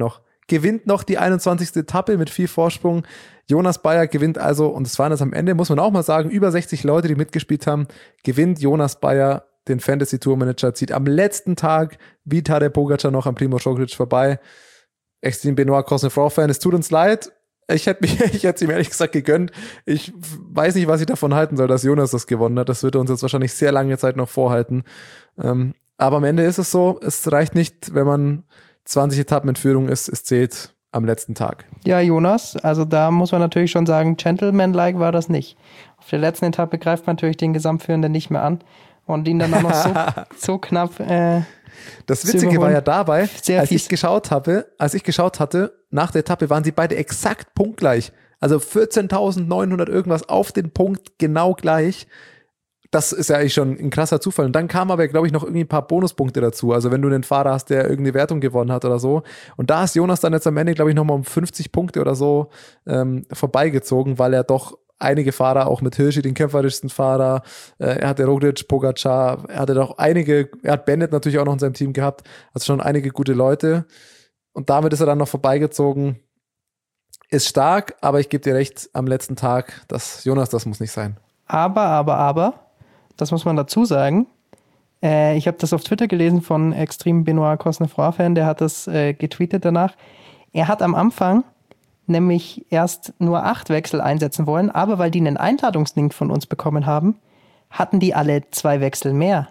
gewinnt noch die 21. Etappe mit viel Vorsprung. Jonas Bayer gewinnt also, und es waren jetzt am Ende, muss man auch mal sagen, über 60 Leute, die mitgespielt haben, gewinnt Jonas Bayer den Fantasy Tour Manager, zieht am letzten Tag wie Tadej Pogačar noch an Primož Roglič vorbei. Extreme Benoit Cosnefroid-Fan, es tut uns leid. Ich hätte es ihm ehrlich gesagt gegönnt. Ich weiß nicht, was ich davon halten soll, dass Jonas das gewonnen hat. Das wird er uns jetzt wahrscheinlich sehr lange Zeit noch vorhalten. Aber am Ende ist es so, es reicht nicht, wenn man 20 Etappen in Führung ist, es zählt am letzten Tag. Ja, Jonas, also da muss man natürlich schon sagen, gentleman-like war das nicht. Auf der letzten Etappe greift man natürlich den Gesamtführenden nicht mehr an und ihn dann auch noch so knapp das Witzige war ja dabei, als ich geschaut hatte, nach der Etappe waren sie beide exakt punktgleich. Also 14.900 irgendwas auf den Punkt genau gleich. Das ist ja eigentlich schon ein krasser Zufall. Und dann kam aber, glaube ich, noch irgendwie ein paar Bonuspunkte dazu. Also wenn du einen Fahrer hast, der irgendeine Wertung gewonnen hat oder so. Und da ist Jonas dann jetzt am Ende, glaube ich, nochmal um 50 Punkte oder so vorbeigezogen, weil er doch einige Fahrer, auch mit Hirschi, den kämpferischsten Fahrer, er hatte Roglič, Pogačar, er hat Bennett natürlich auch noch in seinem Team gehabt, also schon einige gute Leute. Und damit ist er dann noch vorbeigezogen. Ist stark, aber ich gebe dir recht, am letzten Tag, das muss nicht sein. Aber, das muss man dazu sagen, ich habe das auf Twitter gelesen von Extreme Benoit Cosnefroid-Fan, der hat das getweetet danach. Er hat am Anfang nämlich erst nur 8 Wechsel einsetzen wollen, aber weil die einen Einladungslink von uns bekommen haben, hatten die alle 2 Wechsel mehr.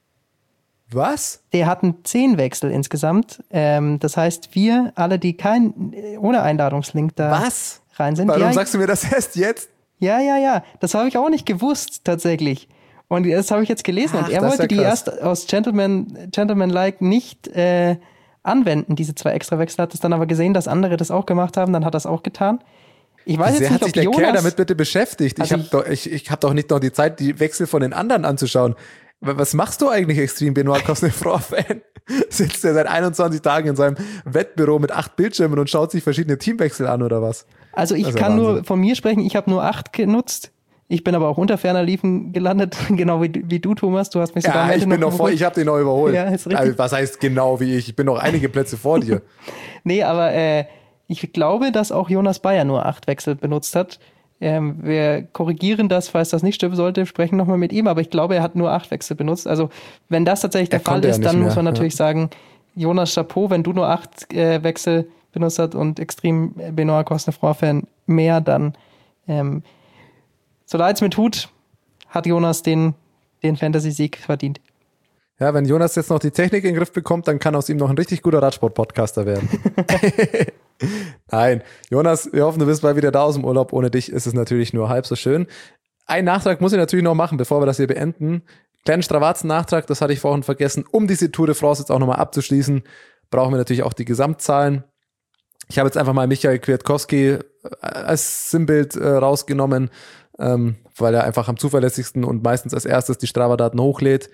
Was? Die hatten 10 Wechsel insgesamt. Das heißt, wir alle, die ohne Einladungslink da rein sind. Warum sagst du mir das erst jetzt? Ja. Das habe ich auch nicht gewusst, tatsächlich. Und das habe ich jetzt gelesen. Und er wollte die erst aus Gentleman-like nicht anwenden, diese 2 Extrawechsel, hat es dann aber gesehen, dass andere das auch gemacht haben, dann hat er es auch getan. Ich weiß jetzt nicht, ob der Kerl damit bitte beschäftigt. Also ich hab doch nicht noch die Zeit, die Wechsel von den anderen anzuschauen. Was machst du eigentlich, Extreme Benoit Cosnefroid-Fan? Sitzt er seit 21 Tagen in seinem Wettbüro mit 8 Bildschirmen und schaut sich verschiedene Teamwechsel an oder was? Also ich kann nur von mir sprechen, ich habe nur 8 genutzt. Ich bin aber auch unter ferner Liefen gelandet, genau wie du, Thomas. Du hast mich sogar ich habe den noch überholt. Ja, ist richtig. Also, was heißt genau wie ich? Ich bin noch einige Plätze vor dir. Nee, aber ich glaube, dass auch Jonas Bayer nur 8 Wechsel benutzt hat. Wir korrigieren das, falls das nicht stimmen sollte, sprechen nochmal mit ihm, aber ich glaube, er hat nur 8 Wechsel benutzt. Also wenn das tatsächlich der Fall ist, dann muss man natürlich sagen, Jonas, Chapeau, wenn du nur 8 Wechsel benutzt hast und Extreme Benoit Cosnefroid-Fan mehr, dann so leid es mir tut, hat Jonas den Fantasy-Sieg verdient. Ja, wenn Jonas jetzt noch die Technik in den Griff bekommt, dann kann aus ihm noch ein richtig guter Radsport-Podcaster werden. Nein, Jonas, wir hoffen, du bist bald wieder da aus dem Urlaub. Ohne dich ist es natürlich nur halb so schön. Einen Nachtrag muss ich natürlich noch machen, bevor wir das hier beenden. Kleinen Stravazen-Nachtrag, das hatte ich vorhin vergessen. Um diese Tour de France jetzt auch nochmal abzuschließen, brauchen wir natürlich auch die Gesamtzahlen. Ich habe jetzt einfach mal Michael Kwiatkowski als Sinnbild rausgenommen, weil er einfach am zuverlässigsten und meistens als erstes die Strava-Daten hochlädt.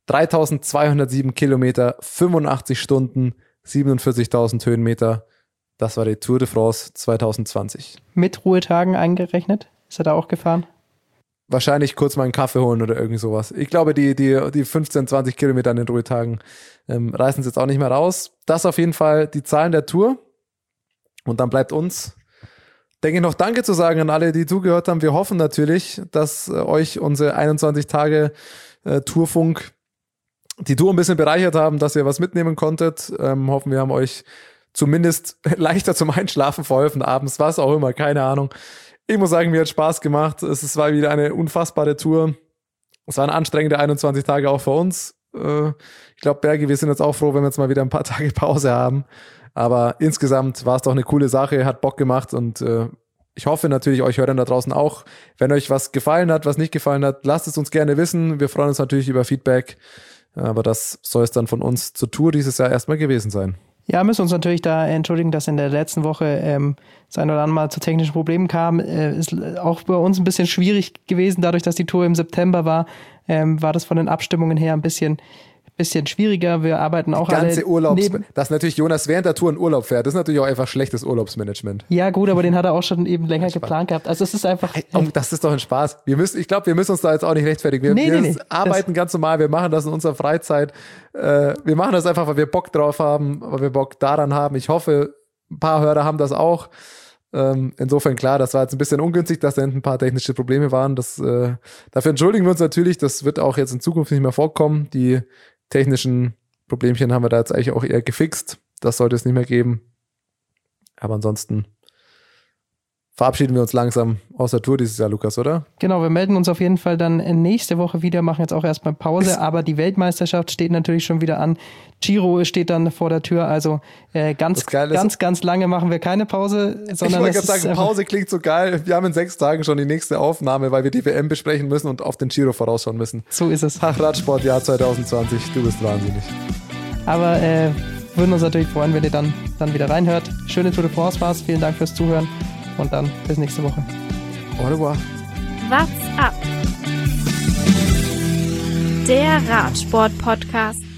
3.207 Kilometer, 85 Stunden, 47.000 Höhenmeter. Das war die Tour de France 2020. Mit Ruhetagen eingerechnet? Ist er da auch gefahren? Wahrscheinlich kurz mal einen Kaffee holen oder irgend sowas. Ich glaube, die 15, 20 Kilometer an den Ruhetagen reißen es jetzt auch nicht mehr raus. Das auf jeden Fall die Zahlen der Tour. Und dann bleibt uns, denke ich, noch Danke zu sagen an alle, die zugehört haben. Wir hoffen natürlich, dass euch unsere 21 Tage Tourfunk die Tour ein bisschen bereichert haben, dass ihr was mitnehmen konntet. Hoffen, wir haben euch zumindest leichter zum Einschlafen verholfen abends, was auch immer, keine Ahnung. Ich muss sagen, mir hat Spaß gemacht. Es war wieder eine unfassbare Tour. Es waren anstrengende 21 Tage auch für uns. Ich glaube, Bergi, wir sind jetzt auch froh, wenn wir jetzt mal wieder ein paar Tage Pause haben. Aber insgesamt war es doch eine coole Sache, hat Bock gemacht und ich hoffe natürlich, euch Hörern da draußen auch. Wenn euch was gefallen hat, was nicht gefallen hat, lasst es uns gerne wissen. Wir freuen uns natürlich über Feedback. Aber das soll es dann von uns zur Tour dieses Jahr erstmal gewesen sein. Ja, müssen uns natürlich da entschuldigen, dass in der letzten Woche es ein oder andere Mal zu technischen Problemen kam. Ist auch bei uns ein bisschen schwierig gewesen, dadurch, dass die Tour im September war, war das von den Abstimmungen her ein bisschen schwieriger. Wir arbeiten auch alle dass natürlich Jonas während der Tour in Urlaub fährt, das ist natürlich auch einfach schlechtes Urlaubsmanagement. Ja gut, aber den hat er auch schon eben länger geplant gehabt. Also es ist einfach... Das ist doch ein Spaß. Ich glaube, wir müssen uns da jetzt auch nicht rechtfertigen. Wir arbeiten ganz normal, wir machen das in unserer Freizeit. Wir machen das einfach, weil wir Bock drauf haben, weil wir Bock daran haben. Ich hoffe, ein paar Hörer haben das auch. Insofern klar, das war jetzt ein bisschen ungünstig, dass da hinten ein paar technische Probleme waren. Dafür entschuldigen wir uns natürlich. Das wird auch jetzt in Zukunft nicht mehr vorkommen. Die technischen Problemchen haben wir da jetzt eigentlich auch eher gefixt. Das sollte es nicht mehr geben. Aber ansonsten verabschieden wir uns langsam aus der Tour dieses Jahr, Lukas, oder? Genau, wir melden uns auf jeden Fall dann nächste Woche wieder, machen jetzt auch erstmal Pause, aber die Weltmeisterschaft steht natürlich schon wieder an. Giro steht dann vor der Tür, also ganz lange machen wir keine Pause. Sondern ich wollte gerade sagen, Pause klingt so geil. Wir haben in 6 Tagen schon die nächste Aufnahme, weil wir die WM besprechen müssen und auf den Giro vorausschauen müssen. So ist es. Ach, Radsportjahr 2020, du bist wahnsinnig. Aber würden uns natürlich freuen, wenn ihr dann wieder reinhört. Schöne Tour de France war's, vielen Dank fürs Zuhören. Und dann bis nächste Woche. Au revoir. What's up? Der Radsport-Podcast.